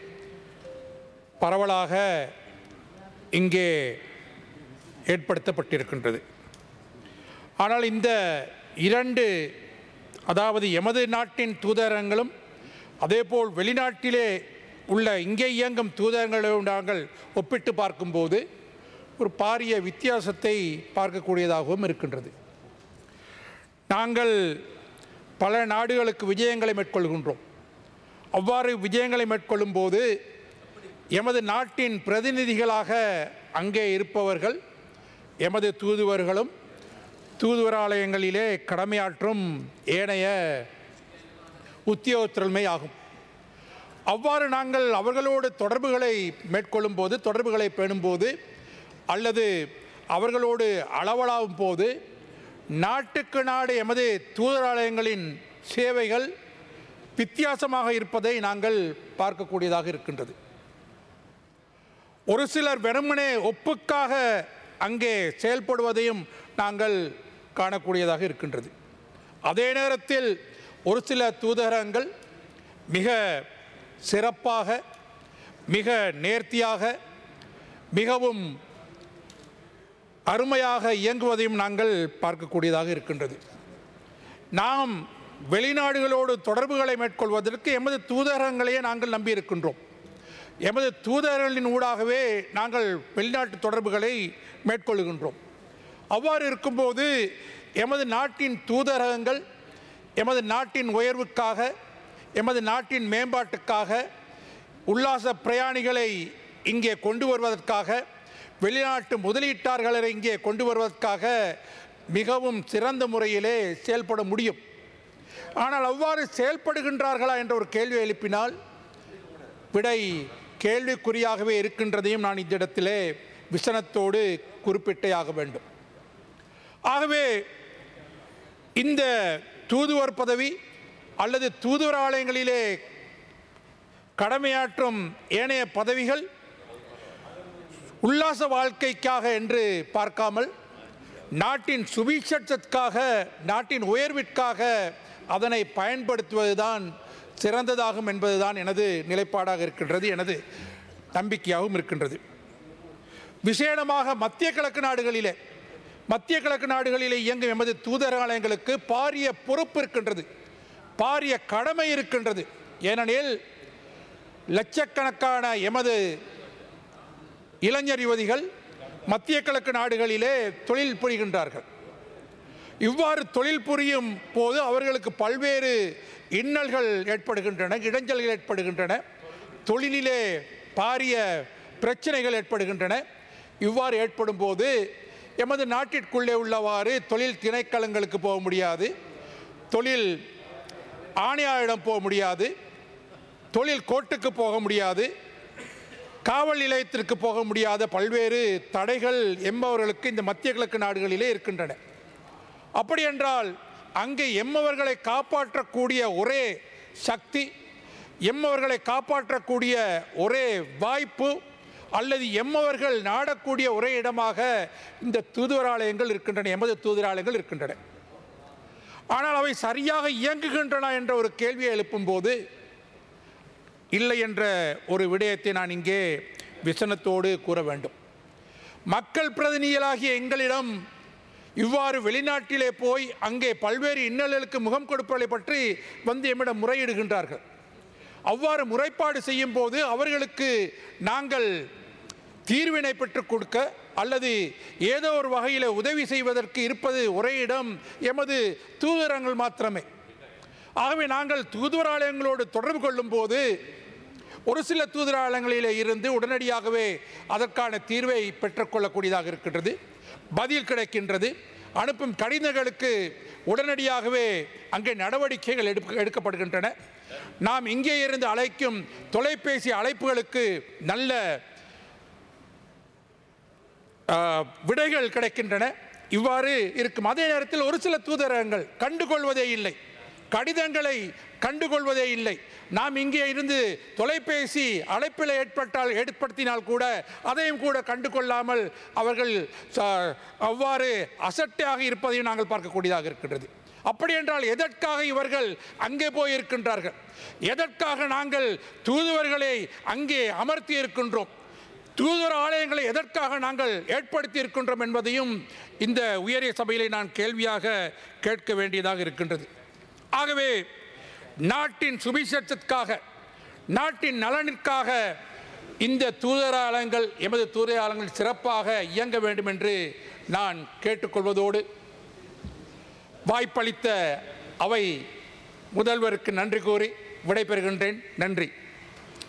பரவலாக இங்கே ஏற்படுத்தப்பட்டிருக்கின்றது. ஆனால் இந்த இரண்டு அதாவது எமது நாட்டின் தூதரகங்களும் அதேபோல் வெளிநாட்டிலே உள்ள இங்கே இயங்கும் தூதரங்களோடு நாங்கள் ஒப்பிட்டு பார்க்கும்போது ஒரு பாரிய வித்தியாசத்தை பார்க்கக்கூடியதாகவும் இருக்கின்றது. நாங்கள் பல நாடுகளுக்கு விஜயங்களை மேற்கொள்கின்றோம். அவ்வாறு விஜயங்களை மேற்கொள்ளும் போது எமது நாட்டின் பிரதிநிதிகளாக அங்கே இருப்பவர்கள் எமது தூதுவர்களும் தூதுவராலயங்களிலே கடமையாற்றும் ஏனைய உத்தியோகத்திறமை ஆகும். அவ்வாறு நாங்கள் அவர்களோடு தொடர்புகளை மேற்கொள்ளும் போது, தொடர்புகளை பேணும்போது அல்லது அவர்களோடு அளவலாகும் போது நாட்டுக்கு நாடு எமது தூதராலயங்களின் சேவைகள் வித்தியாசமாக இருப்பதை நாங்கள் பார்க்கக்கூடியதாக இருக்கின்றது. ஒரு சிலர் வெறுமனே ஒப்புக்காக அங்கே செயல்படுவதையும் நாங்கள் காணக்கூடியதாக இருக்கின்றது. அதே நேரத்தில் ஒரு சில தூதரகங்கள் மிக சிறப்பாக, மிக நேர்த்தியாக, மிகவும் அருமையாக இயங்குவதையும் நாங்கள் பார்க்கக்கூடியதாக இருக்கின்றது. நாம் வெளிநாடுகளோடு தொடர்புகளை மேற்கொள்வதற்கு எமது தூதரகங்களையே நாங்கள் நம்பியிருக்கின்றோம். எமது தூதரகளின் ஊடாகவே நாங்கள் வெளிநாட்டு தொடர்புகளை மேற்கொள்கின்றோம். அவ்வாறு இருக்கும்போது எமது நாட்டின் தூதரகங்கள் எமது நாட்டின் உயர்வுக்காக, எமது நாட்டின் மேம்பாட்டுக்காக, உல்லாச பிரயாணிகளை இங்கே கொண்டு வருவதற்காக, வெளிநாட்டு முதலீட்டாளர்களை இங்கே கொண்டு வருவதற்காக மிகவும் சிறந்த முறையிலே செயல்பட முடியும். ஆனால் அவ்வாறு செயல்படுகின்றார்களா என்ற ஒரு கேள்வி எழுப்பினால் விடை கேள்விக்குறியாகவே இருக்கின்றதையும் நான் இந்த இடத்திலே விசனத்தோடு குறிப்பிட்டே ஆக வேண்டும். ஆகவே இந்த தூதுவர் பதவி அல்லது தூதுவராலயங்களிலே கடமையாற்றும் ஏனைய பதவிகள் உல்லாச வாழ்க்கைக்காக என்று பார்க்காமல் நாட்டின் சுபீட்சத்திற்காக, நாட்டின் உயர்விற்காக அதனை பயன்படுத்துவதுதான் சிறந்ததாகும் என்பதுதான் எனது நிலைப்பாடாக இருக்கின்றது, எனது நம்பிக்கையாகவும் இருக்கின்றது. விசேடமாக மத்திய கிழக்கு நாடுகளிலே மத்திய கிழக்கு நாடுகளிலே இயங்கும் எமது தூதராலயங்களுக்கு பாரிய பொறுப்பு இருக்கின்றது, பாரிய கடமை இருக்கின்றது. ஏனெனில் லட்சக்கணக்கான எமது இளைஞர் யுவதிகள் மத்திய கிழக்கு நாடுகளிலே தொழில் புரிகின்றார்கள். இவ்வாறு தொழில் புரியும் போது அவர்களுக்கு பல்வேறு இன்னல்கள் ஏற்படுகின்றன, இடைஞ்சல்கள் ஏற்படுகின்றன, தொழிலிலே பாரிய பிரச்சனைகள் ஏற்படுகின்றன. இவ்வாறு ஏற்படும் போது எமது நாட்டிற்குள்ளே உள்ளவாறு தொழில் திணைக்களங்களுக்கு போக முடியாது, தொழில் ஆணையாளரிடம் போக முடியாது, தொழில் கோர்ட்டுக்கு போக முடியாது, காவல் நிலையத்திற்கு போக முடியாத பல்வேறு தடைகள் எம்மவர்களுக்கு இந்த மத்திய கிழக்கு நாடுகளிலே இருக்கின்றன. அப்படி என்றால் அங்கே எம்மவர்களை காப்பாற்றக்கூடிய ஒரே சக்தி, எம்மவர்களை காப்பாற்றக்கூடிய ஒரே வாய்ப்பு அல்லது எம்மவர்கள் நாடக்கூடிய ஒரே இடமாக இந்த தூதுவராலயங்கள் இருக்கின்றன, எமது தூதுவராலயங்கள் இருக்கின்றன. ஆனால் அவை சரியாக இயங்குகின்றன என்ற ஒரு கேள்வியை எழுப்பும் போது இல்லை என்ற ஒரு விடயத்தை நான் இங்கே விசனத்தோடு கூற வேண்டும். மக்கள் பிரதிநிதிகளாகிய எங்களிடம் இவ்வாறு வெளிநாட்டிலே போய் அங்கே பல்வேறு இன்னல்களுக்கு முகம் கொடுப்பதை பற்றி வந்து எம்மிடம் முறையிடுகின்றார்கள். அவ்வாறு முறைப்பாடு செய்யும் போது அவர்களுக்கு நாங்கள் தீர்வினை பெற்றுக் கொடுக்க அல்லது ஏதோ ஒரு வகையில் உதவி செய்வதற்கு இருப்பது ஒரே இடம் எமது தூதரகங்கள் மாத்திரமே. ஆகவே நாங்கள் தூதுவராலயங்களோடு தொடர்பு கொள்ளும் போது ஒரு சில தூதுவராலயங்களிலே இருந்து உடனடியாகவே அதற்கான தீர்வை பெற்றுக்கொள்ளக்கூடியதாக இருக்கின்றது, பதில் கிடைக்கின்றது. அனுப்பும் கடிதங்களுக்கு உடனடியாகவே அங்கே நடவடிக்கைகள் எடுக்க எடுக்கப்படுகின்றன. நாம் இங்கே இருந்து அழைக்கும் தொலைபேசி அழைப்புகளுக்கு நல்ல விடைகள் கிடைக்கின்றன. இவ்வாறு இருக்கும். அதே நேரத்தில் ஒரு சில தூதரகங்கள் கண்டுகொள்வதே இல்லை, கடிதங்களை கண்டுகொள்வதே இல்லை. நாம் இங்கே இருந்து தொலைபேசி அழைப்பில் ஏற்பட்டால் ஏற்படுத்தினால் கூட அதையும் கூட கண்டுகொள்ளாமல் அவர்கள் அவ்வாறு அசட்டையாக இருப்பதையும் நாங்கள் பார்க்கக்கூடியதாக இருக்கின்றது. அப்படி என்றால் எதற்காக இவர்கள் அங்கே போய் இருக்கின்றார்கள்? எதற்காக நாங்கள் தூதுவர்களை அங்கே அமர்த்தி இருக்கின்றோம்? தூதுவர் ஆலயங்களை எதற்காக நாங்கள் ஏற்படுத்தி இருக்கின்றோம் என்பதையும் இந்த உயரிய சபையிலே நான் கேள்வியாக கேட்க வேண்டியதாக இருக்கின்றது. ஆகவே நாட்டின் சுபிட்சத்திற்காக, நாட்டின் நலனிற்காக இந்த தூதராலயங்கள், எமது தூதராலயங்கள் சிறப்பாக இயங்க வேண்டும் என்று நான் கேட்டுக்கொள்வதோடு வாய்ப்பளித்த அவை முதல்வருக்கு நன்றி கூறி விடைபெறுகின்றேன். நன்றி.